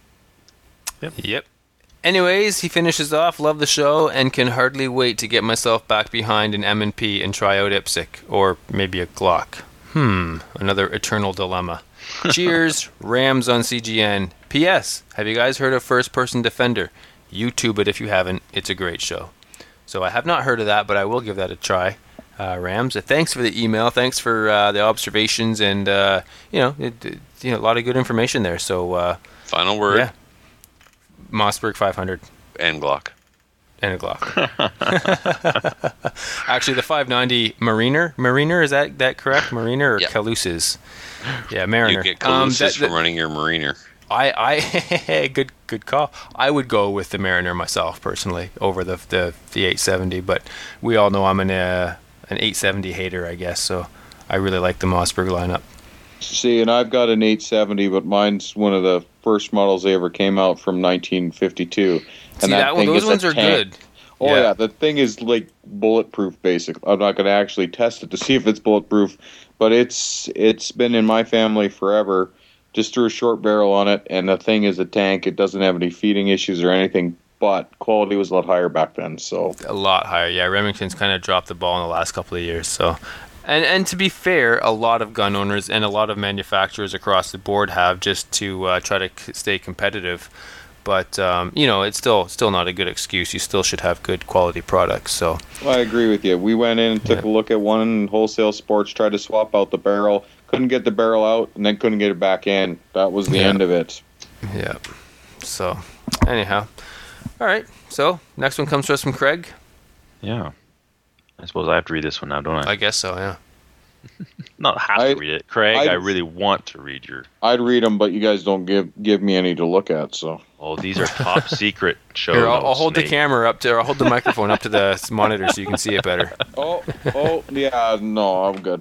D: Yep. Anyways, he finishes off, love the show, and can hardly wait to get myself back behind an M&P and try out IPSC, or maybe a Glock. Another eternal dilemma. Cheers, Rams on CGN. P.S. Have you guys heard of First Person Defender? YouTube it if you haven't. It's a great show. So I have not heard of that, but I will give that a try. Rams, thanks for the email. Thanks for the observations, and a lot of good information there. So
E: Final word.
D: Yeah. Mossberg 500
E: And Glock.
D: and a Glock. Actually, the 590 Mariner, is that correct? Mariner or
E: Yep.
D: Caluses? Yeah, Mariner.
E: You get Calusis
D: that-
E: from running your Mariner.
D: I good call. I would go with the Mariner myself personally over the 870, but we all know I'm an 870 hater, I guess. So I really like the Mossberg lineup.
F: See, and I've got an 870, but mine's one of the first models they ever came out from 1952. And
D: See, that one,
F: thing
D: those
F: is a
D: ones are
F: tank.
D: good.
F: Oh
D: Yeah.
F: yeah, the thing is like bulletproof. Basically, I'm not going to actually test it to see if it's bulletproof, but it's been in my family forever. Just threw a short barrel on it, and the thing is a tank. It doesn't have any feeding issues or anything, but quality was a lot higher back then. So
D: A lot higher, yeah. Remington's kind of dropped the ball in the last couple of years. So, and to be fair, a lot of gun owners and a lot of manufacturers across the board have, just to try to stay competitive. But it's still not a good excuse. You still should have good quality products. So
F: I agree with you. We went in and took a look at one Wholesale Sports, tried to swap out the barrel, couldn't get the barrel out, and then couldn't get it back in. That was the end of it.
D: yeah. So anyhow, all right. So next one comes to us from Craig.
G: Yeah. I suppose I have to read this one now, don't I?
D: I guess so. Yeah.
C: Not have to read it, Craig.
F: I-
C: I really want to read your.
F: I'd read them, but you guys don't give me any to look at. So
C: Oh, these are top secret show
D: Here,
C: notes.
D: I'll hold the
C: Nate.
D: camera up to, or I'll hold the microphone up to the monitor so you can see it better.
F: yeah, no, I'm good.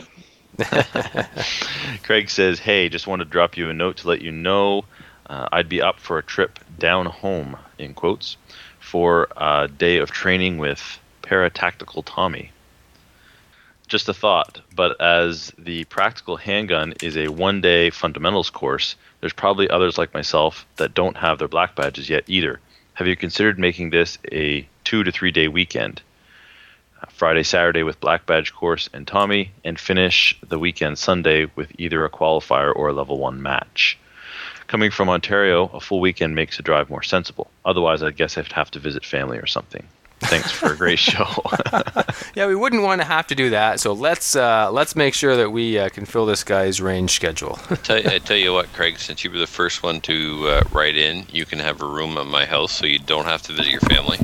C: Craig says, "Hey, just wanted to drop you a note to let you know I'd be up for a trip down home in quotes for a day of training with Paratactical Tommy. Just a thought, but as the practical handgun is a one-day fundamentals course, there's probably others like myself that don't have their black badges yet either. Have you considered making this a 2 to 3 day weekend? Friday, Saturday with black badge course and Tommy, and finish the weekend Sunday with either a qualifier or a level 1 match. Coming from Ontario, a full weekend makes a drive more sensible. Otherwise, I guess I'd have to visit family or something. Thanks for a great show."
D: Yeah, we wouldn't want to have to do that, so let's make sure that we can fill this guy's range schedule.
E: I tell you what, Craig, since you were the first one to write in, you can have a room at my house so you don't have to visit your family.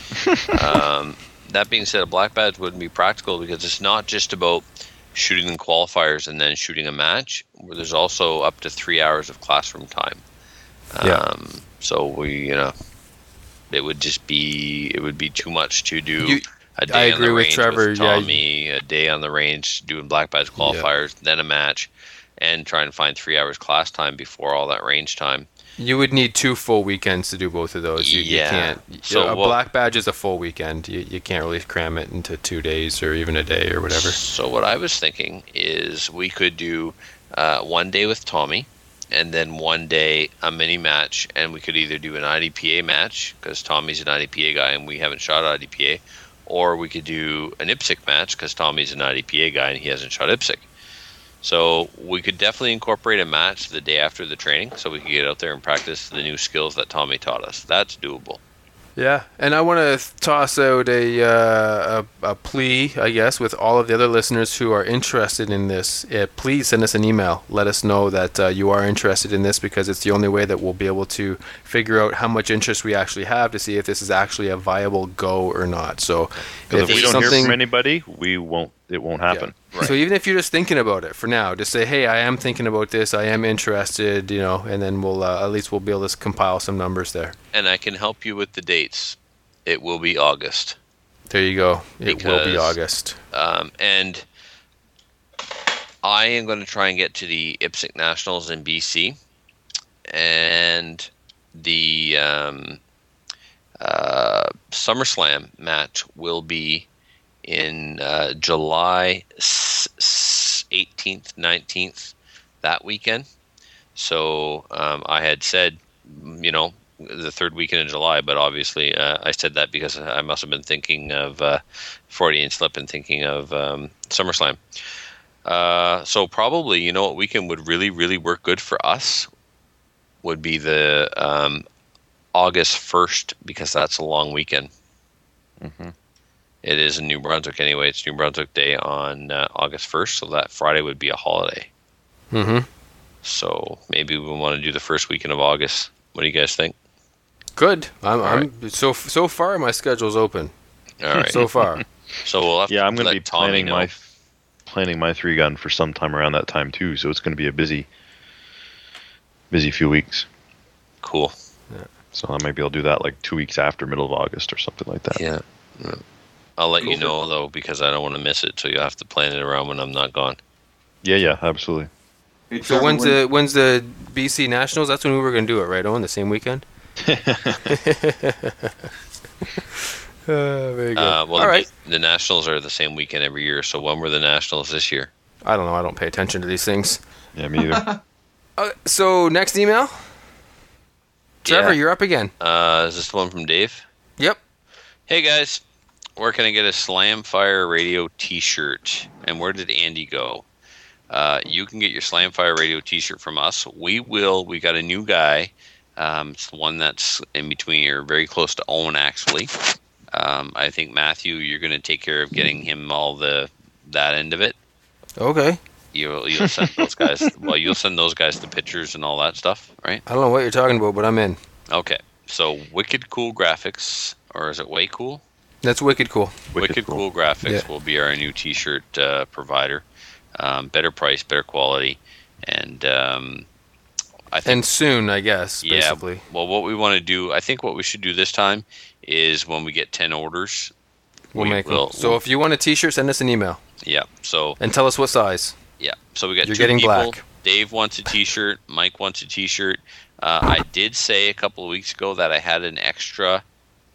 E: That being said, a black badge wouldn't be practical because it's not just about shooting in qualifiers and then shooting a match. Where there's also up to 3 hours of classroom time. So we, it would be too much to do. A day
D: I
E: on
D: agree
E: the
D: with
E: range
D: Trevor,
E: with
D: yeah.
E: Tommy, a day on the range doing black badge qualifiers, then a match, and try and find 3 hours class time before all that range time.
D: You would need 2 full weekends to do both of those. You can't.
E: So
D: a black badge is a full weekend. You can't really cram it into 2 days or even a day or whatever.
E: So what I was thinking is we could do 1 day with Tommy, and then 1 day a mini match, and we could either do an IDPA match because Tommy's an IDPA guy and we haven't shot IDPA, or we could do an IPSC match because Tommy's an IDPA guy and he hasn't shot IPSC. So we could definitely incorporate a match the day after the training so we could get out there and practice the new skills that Tommy taught us. That's doable.
D: Yeah, and I want to toss out a plea, I guess, with all of the other listeners who are interested in this. Please send us an email. Let us know that you are interested in this because it's the only way that we'll be able to figure out how much interest we actually have to see if this is actually a viable go or not. So
C: Because if we don't hear
D: something-
C: from anybody, it won't happen.
E: Right.
D: So even if you're just thinking about it for now, just say, "Hey, I am thinking about this. I am interested," and then we'll at least we'll be able to compile some numbers there.
E: And I can help you with the dates. It will be August.
D: There you go. It will be
E: Because-
D: August.
E: And I am going to try and get to the IPSC Nationals in BC. And the SummerSlam match will be in July 18th, 19th, that weekend. So I had said, the third weekend in July, but obviously I said that because I must have been thinking of Freudian slip and thinking of SummerSlam. So probably, what weekend would really, really work good for us would be the August 1st, because that's a long weekend.
C: Mm-hmm.
E: It is in New Brunswick anyway. It's New Brunswick Day on August 1st, so that Friday would be a holiday.
D: Mm-hmm.
E: So maybe we want to do the first weekend of August. What do you guys think?
D: Good. I'm so far my schedule's open.
E: All right.
D: So far.
E: So we'll have
C: Yeah,
E: to
C: I'm going to
E: let
C: be
E: Tommy
C: planning my 3-gun for some time around that time too. So it's going to be a busy few weeks.
E: Cool.
C: So I might be able to do that like 2 weeks after middle of August or something like that.
E: Yeah. I'll let you know though, because I don't want to miss it. So you'll have to plan it around when I'm not gone.
C: Yeah, absolutely.
F: Hey,
D: So
F: Trevor,
D: when's the BC Nationals? That's when we were going to do it, right? On the same weekend. Very good.
E: Well,
D: All right.
E: the Nationals are the same weekend every year. So when were the Nationals this year?
D: I don't know. I don't pay attention to these things.
C: Yeah, me either.
D: So next email. Trevor,
E: Yeah.
D: you're up again.
E: Is this the one from Dave?
D: Yep.
E: Hey guys, where can I get a Slamfire Radio T-shirt? And where did Andy go? You can get your Slamfire Radio T-shirt from us. We got a new guy. It's the one that's in between here, very close to Owen actually. I think Matthew, you're going to take care of getting him all that end of it.
D: Okay.
E: You'll send those guys. Well, you'll send those guys the pictures and all that stuff, right?
D: I don't know what you're talking about, but I'm in.
E: Okay. So Wicked Cool Graphics, or is it Way Cool?
D: That's wicked cool.
E: Wicked cool Graphics
D: Yeah.
E: will be our new T-shirt provider. better price, better quality, and I think
D: And soon, I guess, basically.
E: Yeah. Well, what we want to do, I think what we should do this time is when we get 10 orders,
D: We'll make them. So if you want a T-shirt, send us an email
E: yeah. So
D: and tell us what size.
E: yeah. So we got
D: You're
E: two
D: getting
E: people.
D: black.
E: Dave wants a T-shirt. Mike wants a T-shirt. I did say a couple of weeks ago that I had an extra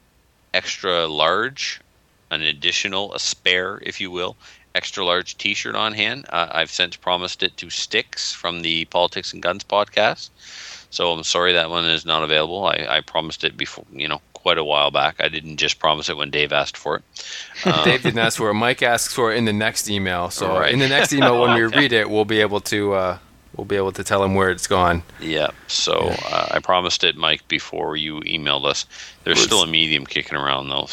E: large, a spare, if you will, extra large T-shirt on hand. I've since promised it to Styx from the Politics and Guns podcast. So I'm sorry that one is not available. I promised it before, quite a while back. I didn't just promise it when Dave asked for it.
D: Dave didn't ask for it. Mike asks for it in the next email. So
E: Right.
D: in the next email, when we read it, we'll be able to tell him where it's gone.
E: Yeah. So I promised it, Mike, before you emailed us. There's still a medium kicking around though.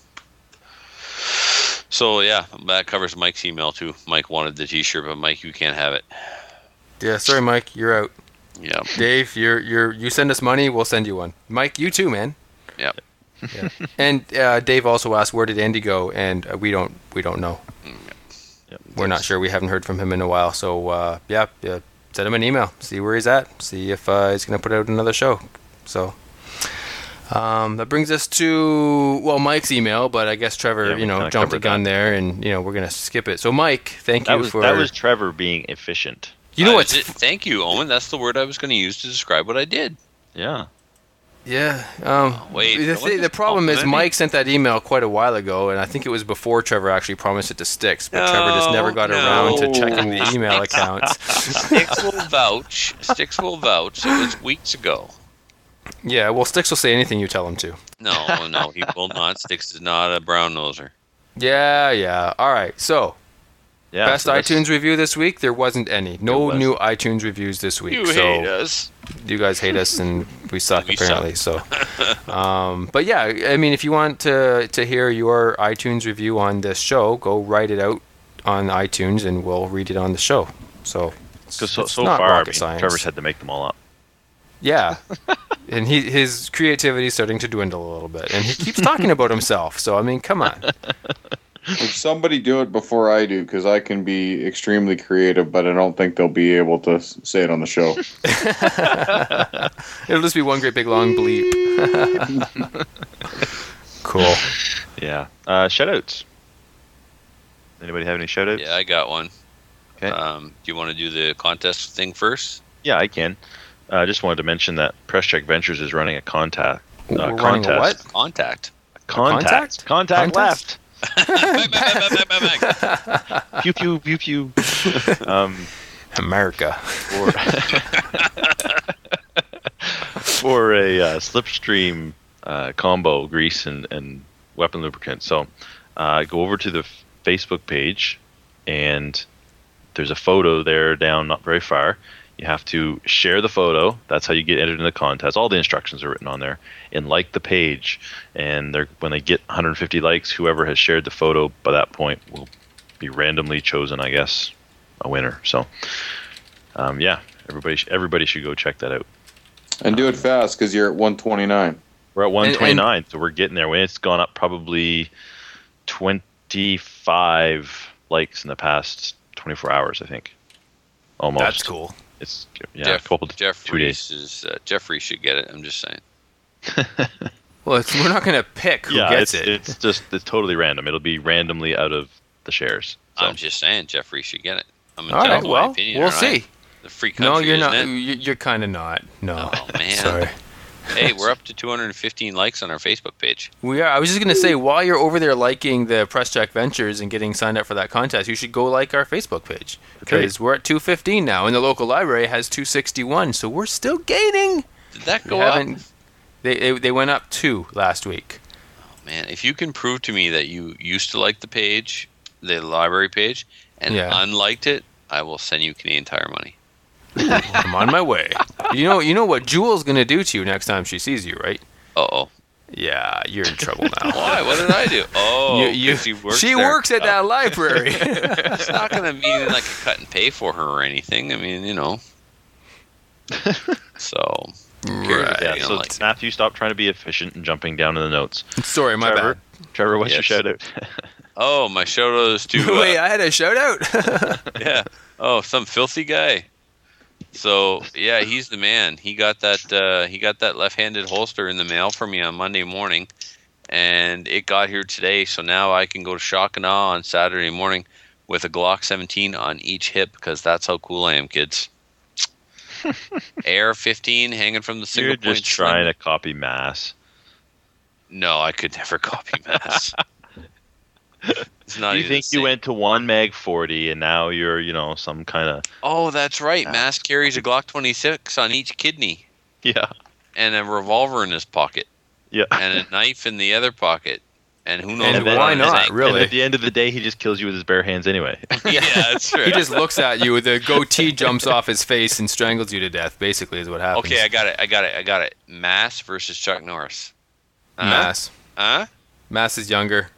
E: So yeah, that covers Mike's email too. Mike wanted the T-shirt, but Mike, you can't have it.
D: Yeah, sorry, Mike, you're out.
E: Yeah.
D: Dave, you send us money, we'll send you one. Mike, you too, man.
E: Yeah.
D: Yeah. And Dave also asked, where did Andy go? And we don't know.
C: Yep.
D: We're not sure. We haven't heard from him in a while. So yeah, send him an email. See where he's at. See if he's going to put out another show. So that brings us to Mike's email, but I guess Trevor,
G: we kinda
D: jumped the
G: covered
D: gun
G: that.
D: there, and we're going to skip it. So Mike, thank you for
G: That was Trevor being efficient.
D: You know what's
E: Thank you, Owen. That's the word I was going to use to describe what I did.
G: Yeah.
D: Yeah.
E: Wait,
D: The problem is
E: compliment me?
D: Mike sent that email quite a while ago, and I think it was before Trevor actually promised it to Styx, but Trevor just never got around to checking the email accounts.
E: Styx will vouch. Styx will vouch. It was weeks ago.
D: Yeah, well, Styx will say anything you tell him to.
E: No, he will not. Styx is not a brown noser.
D: Yeah. All right, so
G: Yeah.
D: best
G: so that's-
D: iTunes review this week? There wasn't any. No
G: was.
D: new iTunes reviews this week.
E: You
D: so
E: hate us.
D: You guys hate us, and we suck,
E: We
D: apparently. So, but yeah, I mean, if you want to hear your iTunes review on this show, go write it out on iTunes, and we'll read it on the show. So,
G: Because
D: it's
G: so
D: not
G: far,
D: rocket science.
G: Trevor's had to make them all up.
D: Yeah, and his creativity is starting to dwindle a little bit, and he keeps talking about himself. So, I mean, come on.
F: Would somebody do it before I do? Because I can be extremely creative, but I don't think they'll be able to say it on the show.
D: It'll just be one great big long bleep. Cool.
G: Yeah. Shoutouts. Anybody have any shoutouts?
E: Yeah, I got one.
G: Okay.
E: Do you want to do the contest thing first?
G: Yeah, I can. I just wanted to mention that Press Check Ventures is running a contest.
D: We're running a what?
E: Contact.
G: Contact
D: Contest?
G: left.
E: Bang, bang, bang, bang, bang, bang.
G: Pew pew pew pew.
D: America.
G: For a slipstream combo grease and weapon lubricant. So go over to the Facebook page, and there's a photo there down not very far. You have to share the photo. That's how you get entered in the contest. All the instructions are written on there. And like the page. And when they get 150 likes, whoever has shared the photo by that point will be randomly chosen, I guess, a winner. So, yeah, everybody should go check that out.
F: And do it fast, because you're at 129.
G: We're at 129, so we're getting there. It's gone up probably 25 likes in the past 24 hours, I think. Almost.
D: That's cool.
G: It's a couple 2 days.
E: Jeffrey should get it. I'm just saying.
D: Well, we're not going to pick who gets it.
G: It's totally random. It'll be randomly out of the shares. So.
E: I'm just saying Jeffrey should get it. I'm
D: All
E: going to
D: right,
E: tell my
D: well,
E: opinion.
D: we'll
E: all right?
D: see.
E: The free country,
D: No, you're
E: isn't
D: not.
E: it?
D: You're kind of not. No.
E: Oh, man.
D: Sorry.
E: Hey, we're up to 215 likes on our Facebook page.
D: We are. I was just going to say, while you're over there liking the Press Check Ventures and getting signed up for that contest, you should go like our Facebook page. Because we're at 215 now, and the local library has 261, so we're still gaining.
E: Did that go up?
D: They went up 2 last week.
E: Oh, man, if you can prove to me that you used to like the page, the library page, and unliked it, I will send you Canadian Tire money.
D: I'm on my way. You know what Jewel's going to do to you next time she sees you, right?
E: Uh-oh.
D: Yeah, you're in trouble now.
E: Why? What did I do? Oh,
D: she works at that library.
E: It's not going to mean like a cut and pay for her or anything. I mean, So,
D: right.
G: Yeah, so Matthew, stop trying to be efficient and jumping down in the notes.
D: Sorry, my bad.
G: Trevor, what's your
E: Yes.
G: shout out?
E: Oh, my shout out is to
D: Wait, I had a shout out.
E: yeah. Oh, some filthy guy. So yeah, he's the man. He got that left-handed holster in the mail for me on Monday morning, and it got here today. So now I can go to Shock and Awe on Saturday morning with a Glock 17 on each hip, because that's how cool I am, kids. AR-15 hanging from the single
G: You're
E: point.
G: just trying to copy Mass.
E: No, I could never copy Mass. It's not
G: You
E: even
G: think
E: the
G: you
E: same.
G: went to one Mag 40 and now you're, some kind of
E: Oh, that's right. Mass carries a Glock 26 on each kidney,
G: yeah.
E: and a revolver in his pocket,
G: Yeah.
E: and a knife in the other pocket, and who knows
D: And
E: what
D: why
E: on his
D: not,
E: ankle.
D: really?
G: And at the end of the day, he just kills you with his bare hands anyway.
E: Yeah, that's right.
D: He just looks at you, the goatee jumps off his face and strangles you to death, basically, is what happens.
E: Okay, I got it. Mass versus Chuck Norris.
D: Mass.
E: Huh?
D: Mass is younger.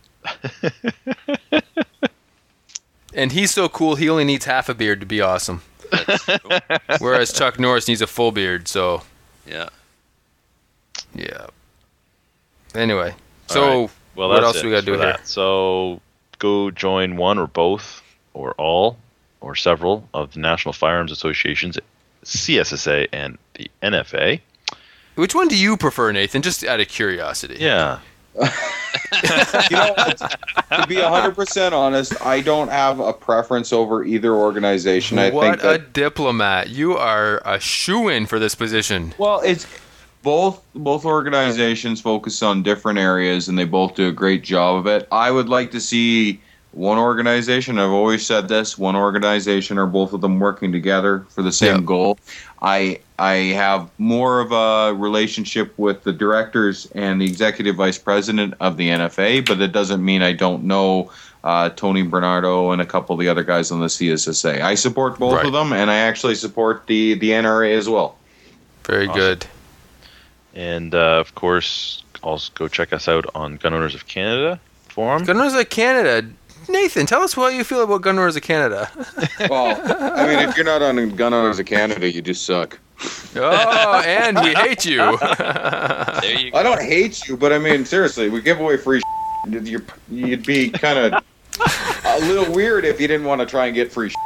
D: And he's so cool, he only needs half a beard to be awesome.
E: That's true.
D: Whereas Chuck Norris needs a full beard, so
E: Yeah.
D: yeah. Anyway, so
G: All right. Well,
D: what
G: that's
D: else
G: it
D: we got to do
G: for
D: here?
G: that. So go join one or both or all or several of the National Firearms Associations, CSSA, and the NFA.
D: Which one do you prefer, Nathan? Just out of curiosity.
G: Yeah.
F: You know, to be 100% honest, I don't have a preference over either organization. I
D: What
F: think that,
D: a diplomat. You are a shoo-in for this position.
F: well, it's both organizations focus on different areas, and they both do a great job of it. I would like to see one organization. I've always said this: one organization or both of them working together for the same
D: Yeah.
F: goal. I have more of a relationship with the directors and the executive vice president of the NFA, but it doesn't mean I don't know Tony Bernardo and a couple of the other guys on the CSSA. I support both
D: Right.
F: of them, and I actually support the NRA as well.
D: Very good.
G: And, of course, also go check us out on Gun Owners of Canada forum.
D: Gun Owners of Canada. Nathan, tell us what you feel about Gun Owners of Canada.
F: Well, I mean, if you're not on Gun Owners of Canada, you just suck.
D: Oh, and we hate you.
E: There you go.
F: I don't hate you, but I mean, seriously, we give away free you'd be kind of a little weird if you didn't want to try and get free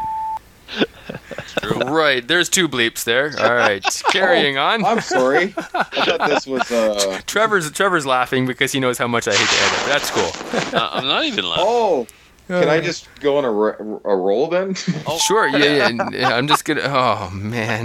D: Right, there's two bleeps there. All right, carrying on.
F: I'm sorry. I thought this was,
D: Trevor's laughing because he knows how much I hate to edit. That's cool.
E: I'm not even laughing.
F: Oh, can I just go on a roll then?
D: Sure, yeah. I'm just gonna. Oh man.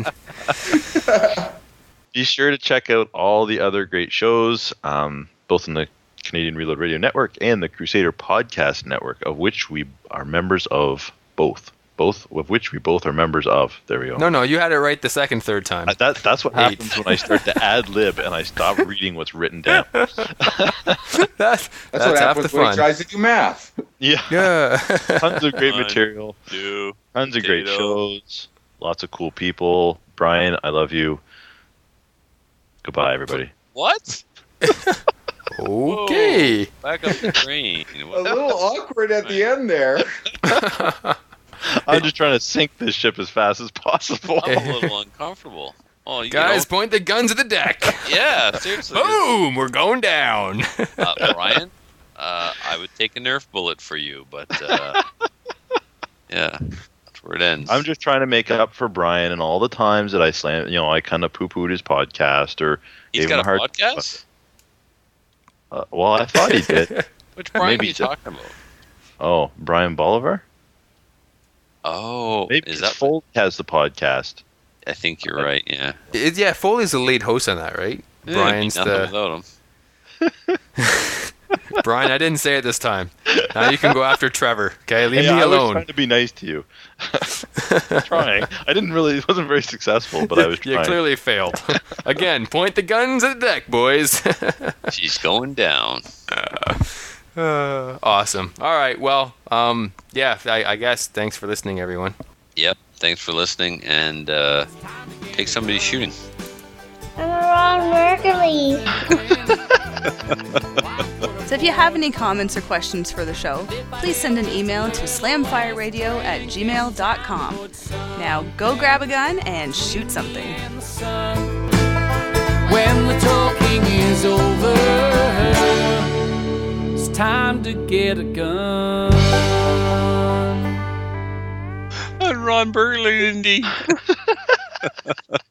G: Be sure to check out all the other great shows, both in the Canadian Reload Radio Network and the Crusader Podcast Network, of which we are members of both. Both of which we both are members of. There we go.
D: No, you had it right the third time.
G: That's what happens when I start to ad lib and I stop reading what's written down.
D: That's
F: what
D: half
F: happens
D: the
F: when he
D: fun.
F: tries to do math.
G: Yeah.
D: Yeah.
G: Tons of great
E: Fun.
G: material.
E: Two.
G: Tons of great
E: Potato.
G: shows. Lots of cool people. Brian, I love you. Goodbye, everybody.
E: What?
D: Okay.
E: Whoa, back up the train.
F: A little awkward at the end there.
G: I'm just trying to sink this ship as fast as possible.
E: I'm a little uncomfortable. Oh, you
D: Guys,
E: know,
D: point the guns at the deck.
E: yeah, seriously.
D: Boom! We're going down.
E: Brian, I would take a Nerf bullet for you, but yeah, that's where it ends.
G: I'm just trying to make up for Brian and all the times that I slammed, I kind of poo-pooed his podcast or
E: He's
G: gave him
E: got
G: a
E: a
G: hard
E: podcast?
G: well, I thought he did.
E: Which Brian
G: maybe
E: are you
G: so.
E: talking about?
G: Oh, Brian Bolivar?
E: Oh,
G: Maybe
E: is
G: it's
E: that?
G: Fold has the podcast.
E: I think you're right. Yeah.
D: Yeah, Foley's the lead host on that, right?
E: Yeah,
D: Brian's
E: nothing
D: the.
E: without him.
D: Brian, I didn't say it this time. Now you can go after Trevor. Okay, leave
G: Hey,
D: me
G: I was
D: alone.
G: trying to be nice to you. Trying. I didn't really. It wasn't very successful, but I was
D: You
G: trying.
D: clearly failed. Again, point the guns at the deck, boys.
E: She's going down.
D: Awesome. All right. Well, yeah. I guess. Thanks for listening, everyone.
E: Yep. Thanks for listening, and take somebody shooting.
H: I'm around Mercury.
A: So if you have any comments or questions for the show, please send an email to slamfireradio@gmail.com. Now go grab a gun and shoot something.
B: When the talking is over, it's time to get a gun.
E: And Ron Burgundy.